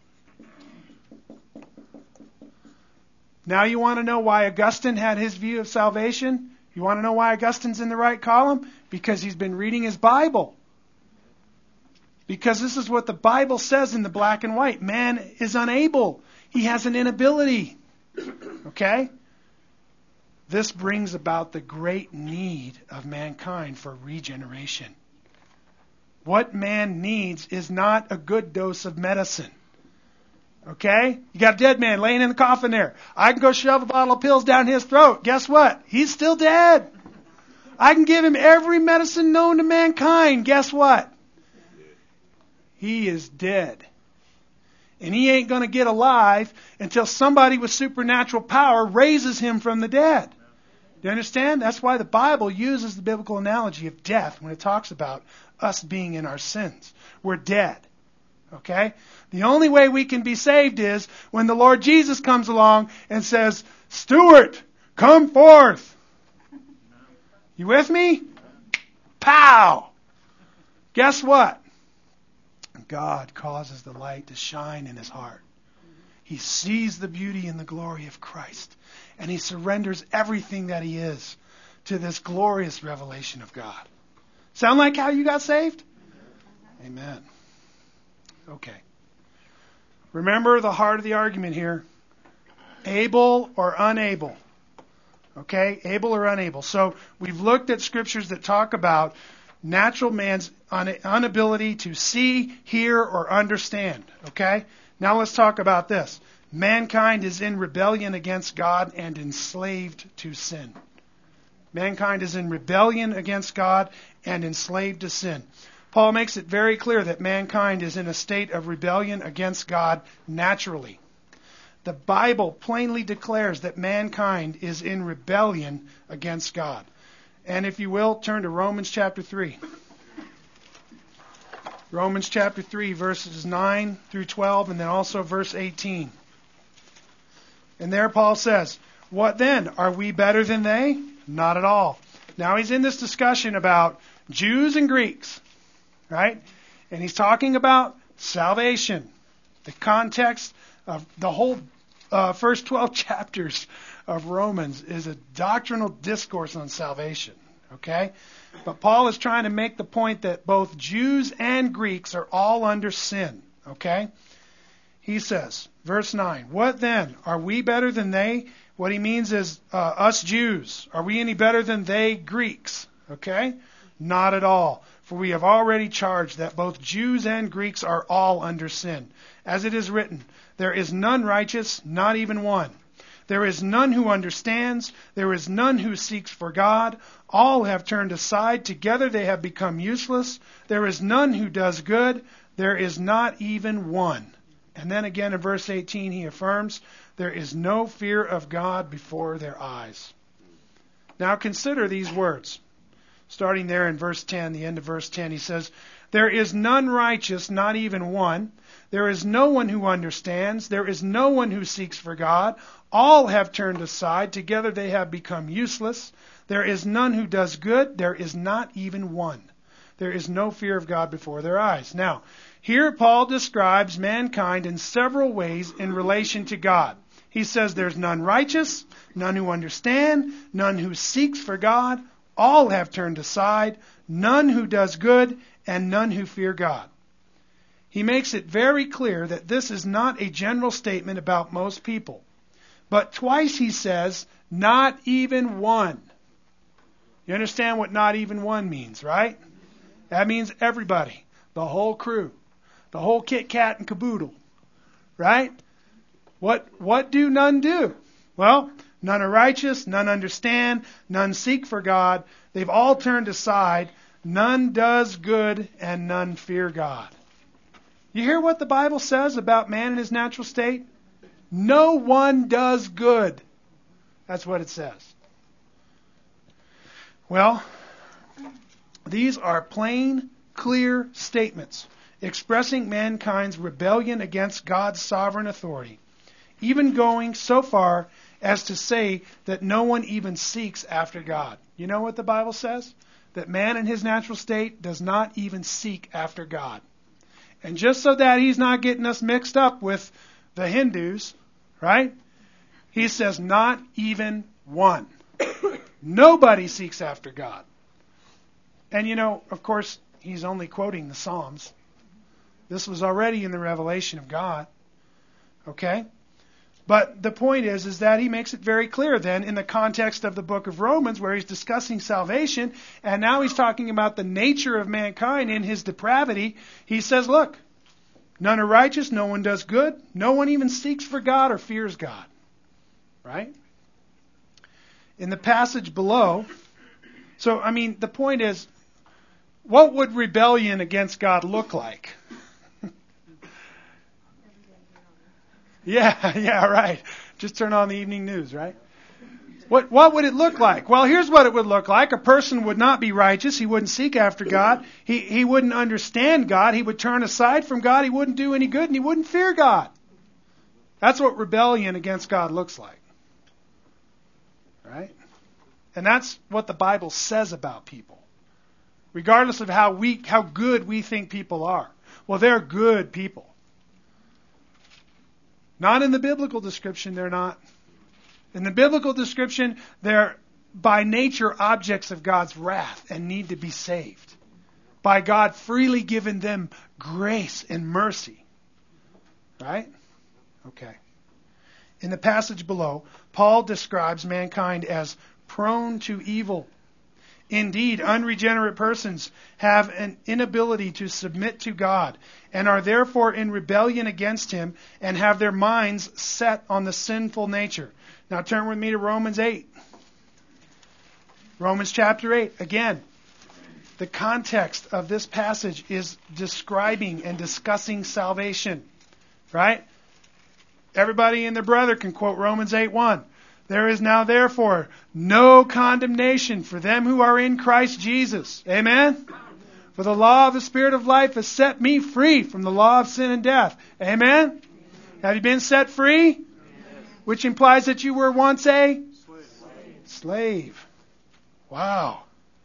Now you want to know why Augustine had his view of salvation? You want to know why Augustine's in the right column? Because he's been reading his Bible. Because this is what the Bible says in the black and white. Man is unable. He has an inability. Okay? This brings about the great need of mankind for regeneration. What man needs is not a good dose of medicine. Okay? You got a dead man laying in the coffin there. I can go shove a bottle of pills down his throat. Guess what? He's still dead. I can give him every medicine known to mankind. Guess what? He is dead. And he ain't going to get alive until somebody with supernatural power raises him from the dead. Do you understand? That's why the Bible uses the biblical analogy of death when it talks about us being in our sins. We're dead. Okay? The only way we can be saved is when the Lord Jesus comes along and says, Stuart, come forth. You with me? Pow! Guess what? God causes the light to shine in his heart. He sees the beauty and the glory of Christ. And he surrenders everything that he is to this glorious revelation of God. Sound like how you got saved? Amen. Okay. Remember the heart of the argument here. Able or unable. Okay? Able or unable. So we've looked at scriptures that talk about natural man's inability to see, hear, or understand. Okay? Now let's talk about this. Mankind is in rebellion against God and enslaved to sin. Mankind is in rebellion against God and enslaved to sin. Paul makes it very clear that mankind is in a state of rebellion against God naturally. The Bible plainly declares that mankind is in rebellion against God. And if you will, turn to Romans chapter 3. Romans chapter 3, verses 9 through 12, and then also verse 18. And there Paul says, what then? Are we better than they? Not at all. Now he's in this discussion about Jews and Greeks. Right? And he's talking about salvation. The context of the whole first 12 chapters of Romans is a doctrinal discourse on salvation. Okay? But Paul is trying to make the point that both Jews and Greeks are all under sin. Okay? He says, verse 9, what then? Are we better than they? What he means is us Jews. Are we any better than they Greeks? Okay? Not at all. For we have already charged that both Jews and Greeks are all under sin. As it is written, there is none righteous, not even one. There is none who understands. There is none who seeks for God. All have turned aside. Together they have become useless. There is none who does good. There is not even one. And then again in verse 18 he affirms, there is no fear of God before their eyes. Now consider these words. Starting there in verse 10, the end of verse 10, he says, there is none righteous, not even one. There is no one who understands. There is no one who seeks for God. All have turned aside. Together they have become useless. There is none who does good. There is not even one. There is no fear of God before their eyes. Now, here Paul describes mankind in several ways in relation to God. He says there's none righteous, none who understand, none who seeks for God. All have turned aside, none who does good, and none who fear God. He makes it very clear that this is not a general statement about most people. But twice he says, not even one. You understand what not even one means, right? That means everybody, the whole crew, the whole kit, kat, and caboodle, right? What do none do? Well, none are righteous, none understand, none seek for God. They've all turned aside. None does good, and none fear God. You hear what the Bible says about man in his natural state? No one does good. That's what it says. Well, these are plain, clear statements expressing mankind's rebellion against God's sovereign authority, even going so far as to say that no one even seeks after God. You know what the Bible says? That man in his natural state does not even seek after God. And just so that he's not getting us mixed up with the Hindus, right? He says not even one. Nobody seeks after God. And you know, of course, he's only quoting the Psalms. This was already in the revelation of God. Okay? But the point is that he makes it very clear then in the context of the book of Romans where he's discussing salvation and now he's talking about the nature of mankind in his depravity. He says, look, none are righteous, no one does good, no one even seeks for God or fears God. Right? In the passage below, the point is, what would rebellion against God look like? Yeah, right. Just turn on the evening news, right? What would it look like? Well, here's what it would look like. A person would not be righteous. He wouldn't seek after God. He wouldn't understand God. He would turn aside from God. He wouldn't do any good, and he wouldn't fear God. That's what rebellion against God looks like. Right? And that's what the Bible says about people. Regardless of how good we think people are. Well, they're good people. Not in the biblical description, they're not. In the biblical description, they're by nature objects of God's wrath and need to be saved. By God freely giving them grace and mercy. Right? Okay. In the passage below, Paul describes mankind as prone to evil. Indeed, unregenerate persons have an inability to submit to God and are therefore in rebellion against Him and have their minds set on the sinful nature. Now turn with me to Romans 8. Romans chapter 8. Again, the context of this passage is describing and discussing salvation. Right? Everybody and their brother can quote Romans 8:1. There is now therefore no condemnation for them who are in Christ Jesus. Amen? For the law of the Spirit of life has set me free from the law of sin and death. Amen? Have you been set free? Which implies that you were once a slave. Wow.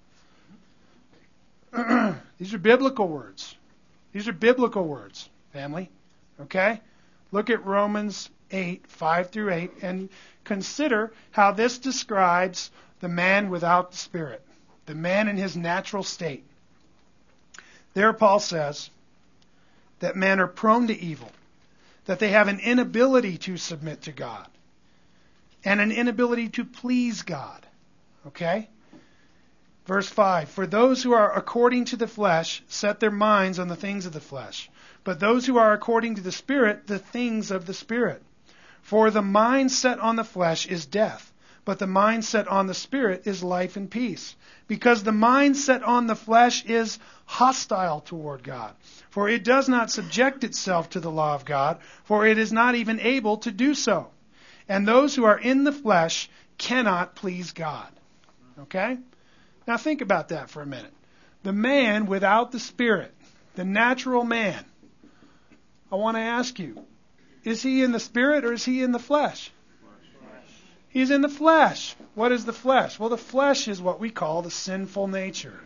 These are biblical words. These are biblical words, family. Okay? Look at Romans 8, 5 through 8, and consider how this describes the man without the Spirit, the man in his natural state. There Paul says that men are prone to evil, that they have an inability to submit to God, and an inability to please God. Okay? Verse 5, for those who are according to the flesh set their minds on the things of the flesh, but those who are according to the Spirit, the things of the Spirit. For the mind set on the flesh is death, but the mind set on the Spirit is life and peace. Because the mind set on the flesh is hostile toward God, for it does not subject itself to the law of God, for it is not even able to do so. And those who are in the flesh cannot please God. Okay? Now think about that for a minute. The man without the Spirit, the natural man, I want to ask you, is he in the Spirit or is he in the flesh? He's in the flesh. What is the flesh? Well, the flesh is what we call the sinful nature.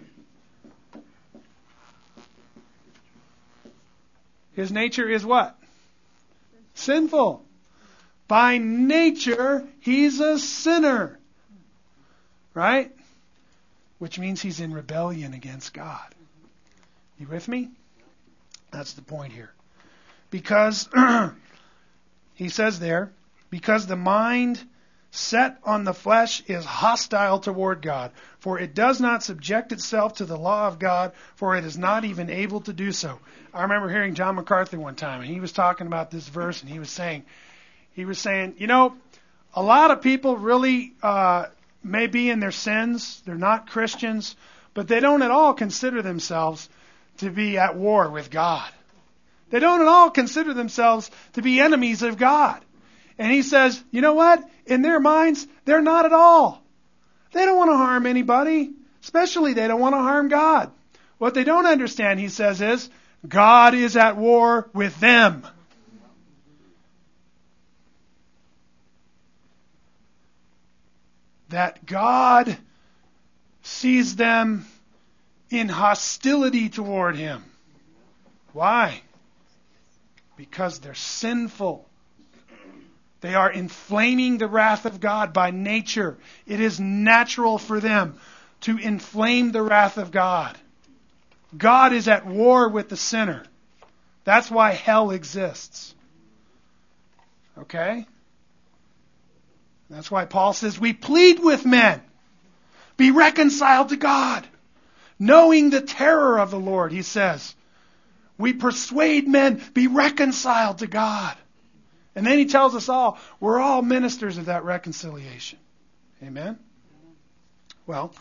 His nature is what? Sinful. By nature, he's a sinner. Right? Which means he's in rebellion against God. You with me? That's the point here. Because, he says there, because the mind set on the flesh is hostile toward God, for it does not subject itself to the law of God, for it is not even able to do so. I remember hearing John MacArthur one time, and he was talking about this verse, and he was saying, you know, a lot of people really may be in their sins, they're not Christians, but they don't at all consider themselves to be at war with God. They don't at all consider themselves to be enemies of God. And he says, you know what? In their minds, they're not at all. They don't want to harm anybody, especially they don't want to harm God. What they don't understand, he says, is God is at war with them. That God sees them in hostility toward Him. Why? Because they're sinful. They are inflaming the wrath of God by nature. It is natural for them to inflame the wrath of God. God is at war with the sinner. That's why hell exists. Okay? That's why Paul says, we plead with men. Be reconciled to God. Knowing the terror of the Lord, he says. We persuade men, be reconciled to God. And then he tells us all, we're all ministers of that reconciliation. Amen? Well,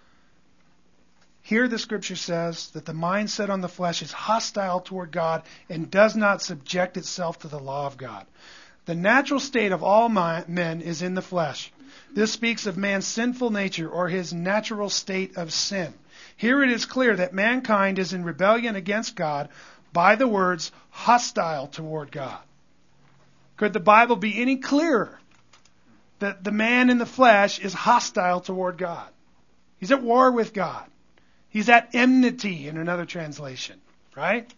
here the scripture says that the mind set on the flesh is hostile toward God and does not subject itself to the law of God. The natural state of all men is in the flesh. This speaks of man's sinful nature or his natural state of sin. Here it is clear that mankind is in rebellion against God by the words hostile toward God. Could the Bible be any clearer that the man in the flesh is hostile toward God? He's at war with God. He's at enmity in another translation, right?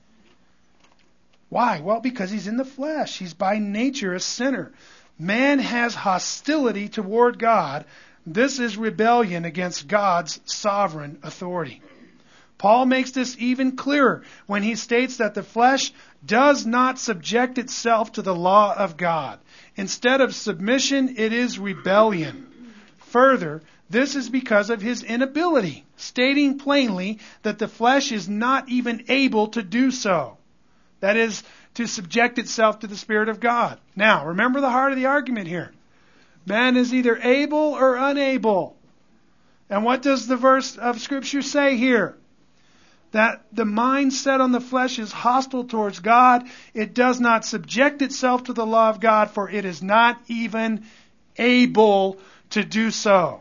Why? Well, because he's in the flesh. He's by nature a sinner. Man has hostility toward God. This is rebellion against God's sovereign authority. Paul makes this even clearer when he states that the flesh does not subject itself to the law of God. Instead of submission, it is rebellion. Further, this is because of his inability, stating plainly that the flesh is not even able to do so. That is, to subject itself to the Spirit of God. Now, remember the heart of the argument here. Man is either able or unable. And what does the verse of Scripture say here? That the mind set on the flesh is hostile towards God. It does not subject itself to the law of God, for it is not even able to do so.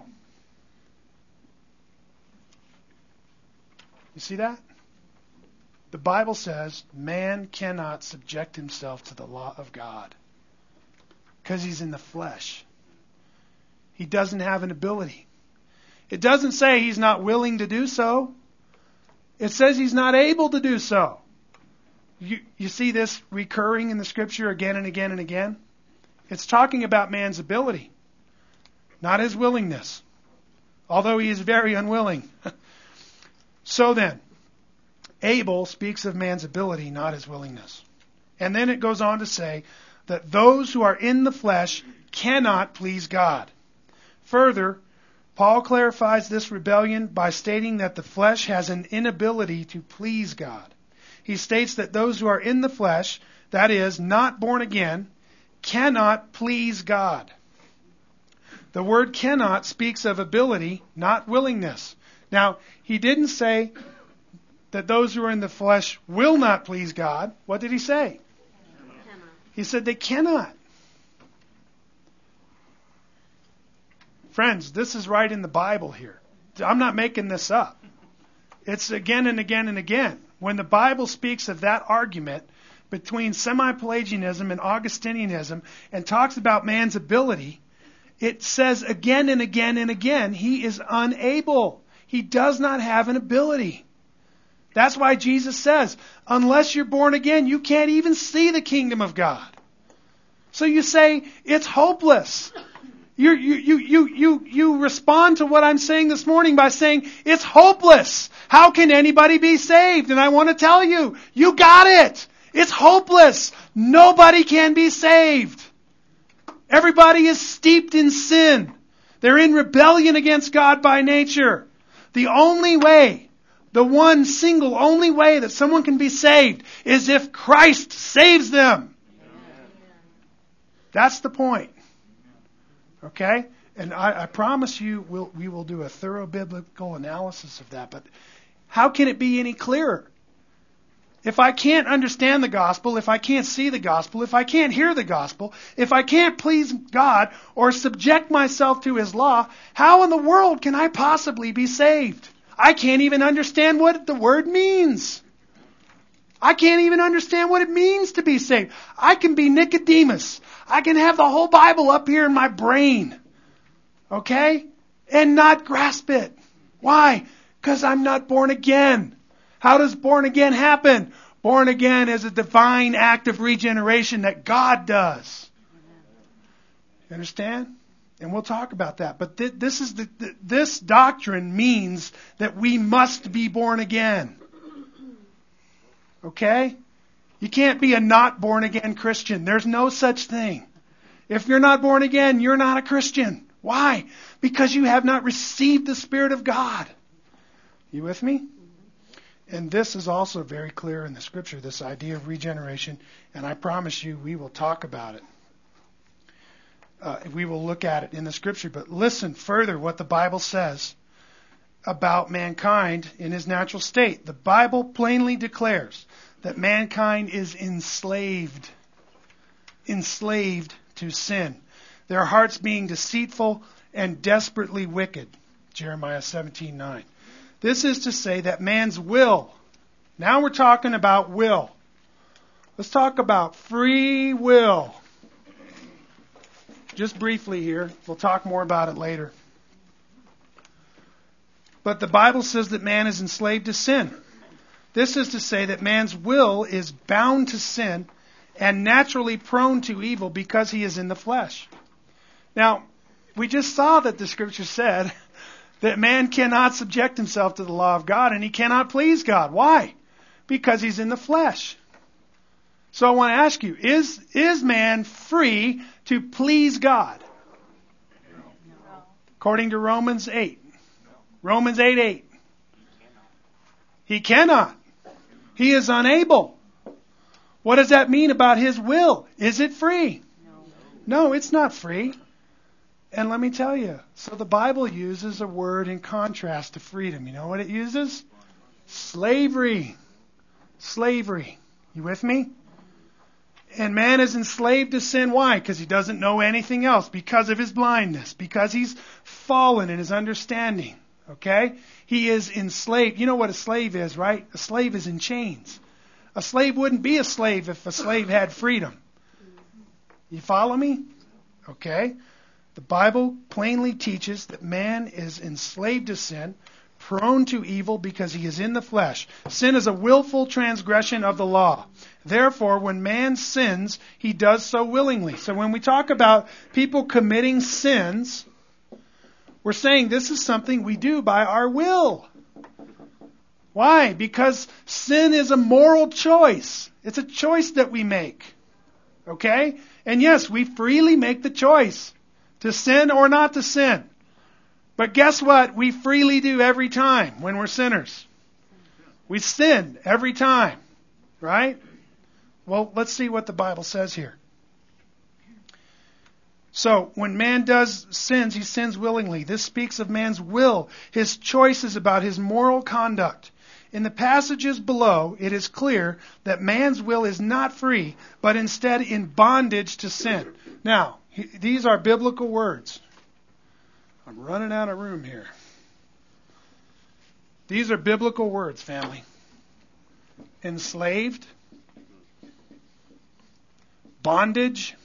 You see that? The Bible says man cannot subject himself to the law of God because he's in the flesh. He doesn't have an ability. It doesn't say he's not willing to do so. It says he's not able to do so. You see this recurring in the Scripture again and again and again? It's talking about man's ability, not his willingness, although he is very unwilling. So then, able speaks of man's ability, not his willingness. And then it goes on to say that those who are in the flesh cannot please God. Further, Paul clarifies this rebellion by stating that the flesh has an inability to please God. He states that those who are in the flesh, that is, not born again, cannot please God. The word cannot speaks of ability, not willingness. Now, he didn't say that those who are in the flesh will not please God. What did he say? Cannot. He said they cannot. Friends, this is right in the Bible here. I'm not making this up. It's again and again and again. When the Bible speaks of that argument between semi-Pelagianism and Augustinianism and talks about man's ability, it says again and again and again, he is unable. He does not have an ability. That's why Jesus says, unless you're born again, you can't even see the kingdom of God. So you say, it's hopeless. You respond to what I'm saying this morning by saying, it's hopeless. How can anybody be saved? And I want to tell you, you got it. It's hopeless. Nobody can be saved. Everybody is steeped in sin. They're in rebellion against God by nature. The only way, the one single only way that someone can be saved is if Christ saves them. That's the point. Okay? And I promise you we will do a thorough biblical analysis of that. But how can it be any clearer? If I can't understand the gospel, if I can't see the gospel, if I can't hear the gospel, if I can't please God or subject myself to His law, how in the world can I possibly be saved? I can't even understand what the word means. I can't even understand what it means to be saved. I can be Nicodemus. I can have the whole Bible up here in my brain. Okay? And not grasp it. Why? Because I'm not born again. How does born again happen? Born again is a divine act of regeneration that God does. You understand? And we'll talk about that. But this doctrine means that we must be born again. Okay? You can't be a not born again Christian. There's no such thing. If you're not born again, you're not a Christian. Why? Because you have not received the Spirit of God. You with me? And this is also very clear in the Scripture, this idea of regeneration. And I promise you, we will talk about it. We will look at it in the Scripture. But listen further what the Bible says about mankind in his natural state. The Bible plainly declares that mankind is enslaved to sin. Their hearts being deceitful and desperately wicked. Jeremiah 17:9. This is to say that man's will. Now we're talking about will. Let's talk about free will. Just briefly here. We'll talk more about it later. But the Bible says that man is enslaved to sin. This is to say that man's will is bound to sin and naturally prone to evil because he is in the flesh. Now, we just saw that the Scripture said that man cannot subject himself to the law of God and he cannot please God. Why? Because he's in the flesh. So I want to ask you, is man free to please God? No. According to Romans 8. Romans 8:8. He cannot. He is unable. What does that mean about his will? Is it free? No, it's not free. And let me tell you, so the Bible uses a word in contrast to freedom. You know what it uses? Slavery. Slavery. You with me? And man is enslaved to sin. Why? Because he doesn't know anything else. Because of his blindness. Because he's fallen in his understanding. Okay? He is enslaved. You know what a slave is, right? A slave is in chains. A slave wouldn't be a slave if a slave had freedom. You follow me? Okay? The Bible plainly teaches that man is enslaved to sin, prone to evil because he is in the flesh. Sin is a willful transgression of the law. Therefore, when man sins, he does so willingly. So when we talk about people committing sins, we're saying this is something we do by our will. Why? Because sin is a moral choice. It's a choice that we make. Okay? And yes, we freely make the choice to sin or not to sin. But guess what? We freely do every time when we're sinners. We sin every time, right? Well, let's see what the Bible says here. So, when man does sins, he sins willingly. This speaks of man's will, his choices about his moral conduct. In the passages below, it is clear that man's will is not free, but instead in bondage to sin. Now, these are biblical words. I'm running out of room here. These are biblical words, family. Enslaved, bondage,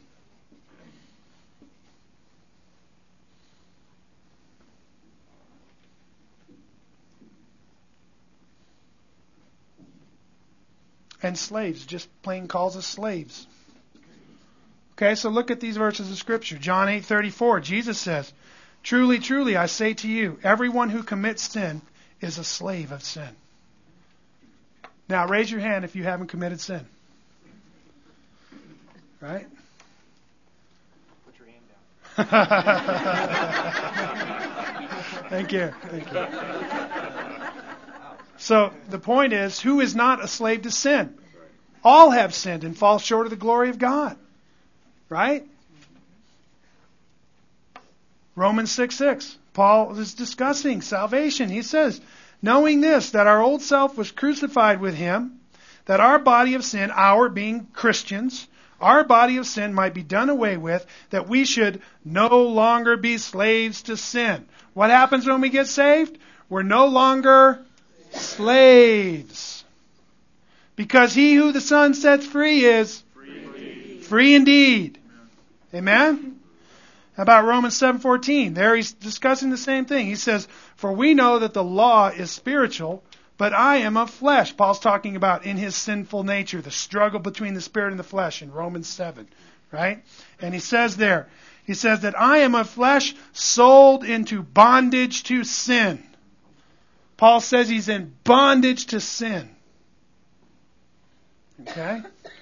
and slaves, just plain calls us slaves. Okay, so look at these verses of Scripture. John 8:34, Jesus says, "Truly, truly, I say to you, everyone who commits sin is a slave of sin." Now, raise your hand if you haven't committed sin. Right? Put your hand down. Thank you. Thank you. So the point is, who is not a slave to sin? All have sinned and fall short of the glory of God. Right? Romans 6:6. Paul is discussing salvation. He says, knowing this, that our old self was crucified with him, that our body of sin, our being Christians, our body of sin might be done away with, that we should no longer be slaves to sin. What happens when we get saved? We're no longer slaves. Because he who the Son sets free is free indeed. Amen? How about Romans 7:14? There he's discussing the same thing. He says, "For we know that the law is spiritual, but I am of flesh." Paul's talking about in his sinful nature, the struggle between the spirit and the flesh in Romans 7. Right? And he says there, he says that I am of flesh, sold into bondage to sin. Paul says he's in bondage to sin. Okay?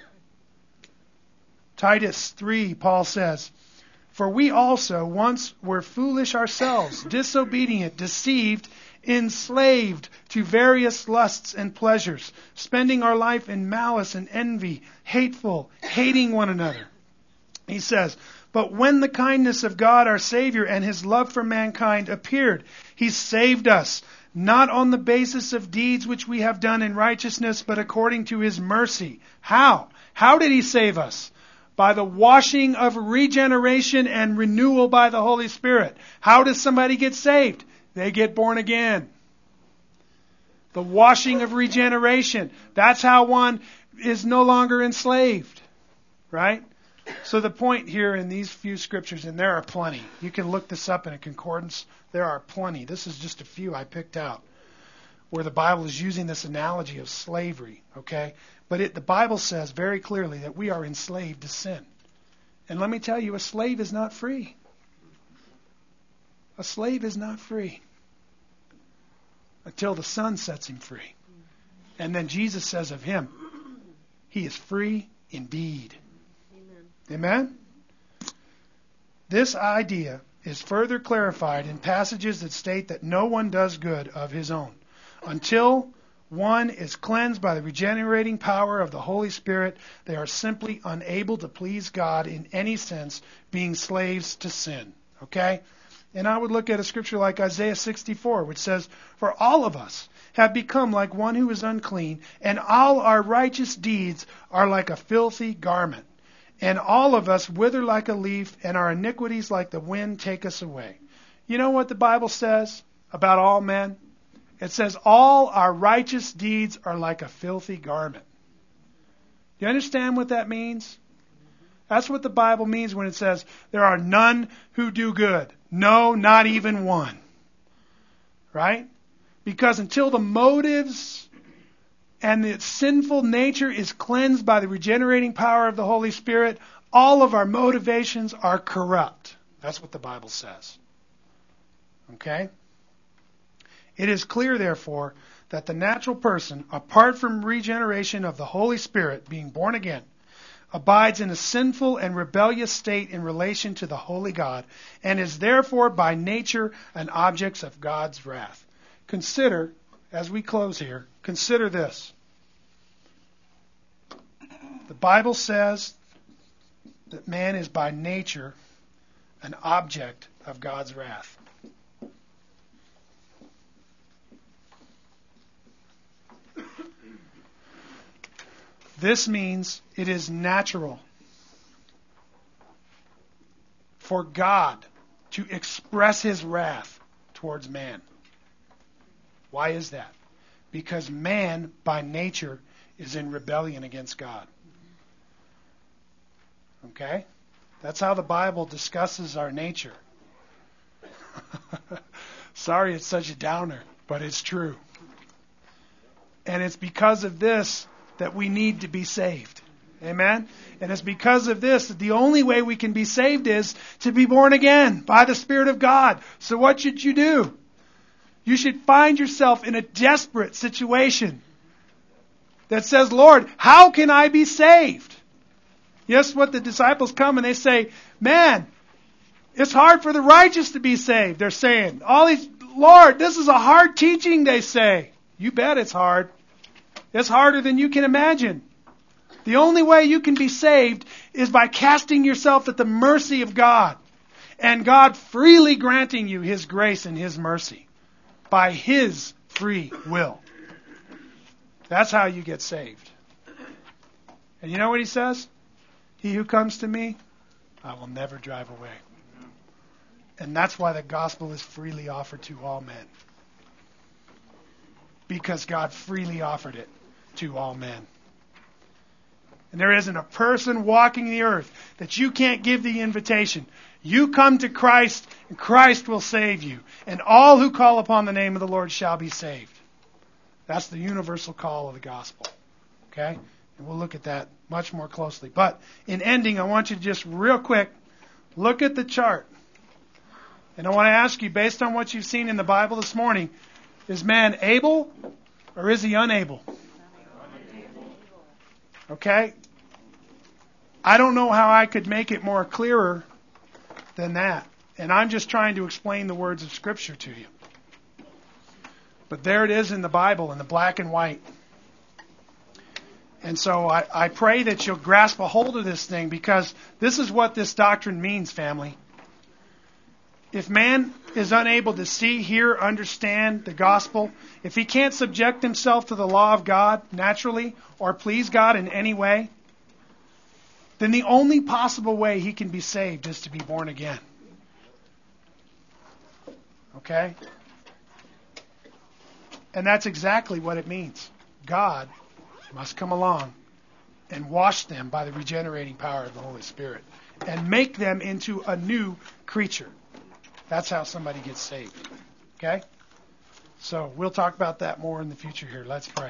Titus 3, Paul says, "For we also once were foolish ourselves, disobedient, deceived, enslaved to various lusts and pleasures, spending our life in malice and envy, hateful, hating one another." He says, "But when the kindness of God our Savior and His love for mankind appeared, He saved us, not on the basis of deeds which we have done in righteousness, but according to His mercy." How? How did He save us? By the washing of regeneration and renewal by the Holy Spirit. How does somebody get saved? They get born again. The washing of regeneration. That's how one is no longer enslaved. Right? So the point here in these few scriptures, and there are plenty. You can look this up in a concordance. There are plenty. This is just a few I picked out where the Bible is using this analogy of slavery. Okay? But the Bible says very clearly that we are enslaved to sin. And let me tell you, a slave is not free. A slave is not free until the Son sets him free. And then Jesus says of him, he is free indeed. Amen? This idea is further clarified in passages that state that no one does good of his own until one is cleansed by the regenerating power of the Holy Spirit. They are simply unable to please God in any sense, being slaves to sin. Okay? And I would look at a scripture like Isaiah 64, which says, "For all of us have become like one who is unclean, and all our righteous deeds are like a filthy garment. And all of us wither like a leaf, and our iniquities like the wind take us away." You know what the Bible says about all men? It says, all our righteous deeds are like a filthy garment. Do you understand what that means? That's what the Bible means when it says, there are none who do good. No, not even one. Right? Because until the motives and the sinful nature is cleansed by the regenerating power of the Holy Spirit, all of our motivations are corrupt. That's what the Bible says. Okay? It is clear, therefore, that the natural person, apart from regeneration of the Holy Spirit, being born again, abides in a sinful and rebellious state in relation to the holy God, and is therefore by nature an object of God's wrath. Consider, as we close here, consider this. The Bible says that man is by nature an object of God's wrath. This means it is natural for God to express his wrath towards man. Why is that? Because man, by nature, is in rebellion against God. Okay? That's how the Bible discusses our nature. Sorry it's such a downer, but it's true. And it's because of this that we need to be saved. Amen? And it's because of this that the only way we can be saved is to be born again by the Spirit of God. So what should you do? You should find yourself in a desperate situation that says, Lord, how can I be saved? Yes, what the disciples come and they say, man, it's hard for the righteous to be saved. They're saying, Lord, this is a hard teaching, they say. You bet it's hard. It's harder than you can imagine. The only way you can be saved is by casting yourself at the mercy of God, and God freely granting you His grace and His mercy by His free will. That's how you get saved. And you know what He says? He who comes to me, I will never drive away. And that's why the gospel is freely offered to all men. Because God freely offered it to all men. And there isn't a person walking the earth that you can't give the invitation. You come to Christ, and Christ will save you. And all who call upon the name of the Lord shall be saved. That's the universal call of the gospel. Okay? And we'll look at that much more closely. But in ending, I want you to just real quick look at the chart. And I want to ask you, based on what you've seen in the Bible this morning, is man able or is he unable? Okay? I don't know how I could make it more clearer than that. And I'm just trying to explain the words of Scripture to you. But there it is in the Bible, in the black and white. And so I pray that you'll grasp a hold of this thing, because this is what this doctrine means, family. If man is unable to see, hear, understand the gospel, if he can't subject himself to the law of God naturally or please God in any way, then the only possible way he can be saved is to be born again. Okay? And that's exactly what it means. God must come along and wash them by the regenerating power of the Holy Spirit and make them into a new creature. That's how somebody gets saved. Okay? So we'll talk about that more in the future here. Let's pray.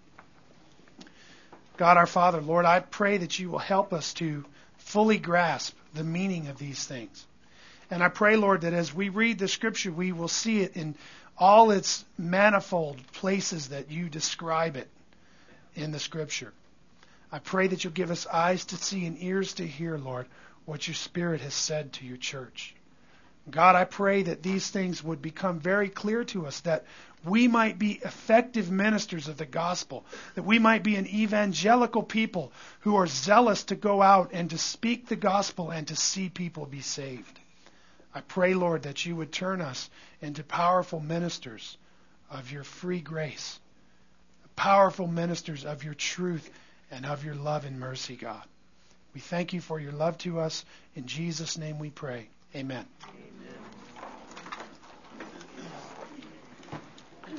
God our Father, Lord, I pray that you will help us to fully grasp the meaning of these things. And I pray, Lord, that as we read the Scripture, we will see it in all its manifold places that you describe it in the Scripture. I pray that you'll give us eyes to see and ears to hear, Lord, what your Spirit has said to your church. God, I pray that these things would become very clear to us, that we might be effective ministers of the gospel, that we might be an evangelical people who are zealous to go out and to speak the gospel and to see people be saved. I pray, Lord, that you would turn us into powerful ministers of your free grace, powerful ministers of your truth and of your love and mercy, God. We thank you for your love to us. In Jesus' name we pray. Amen.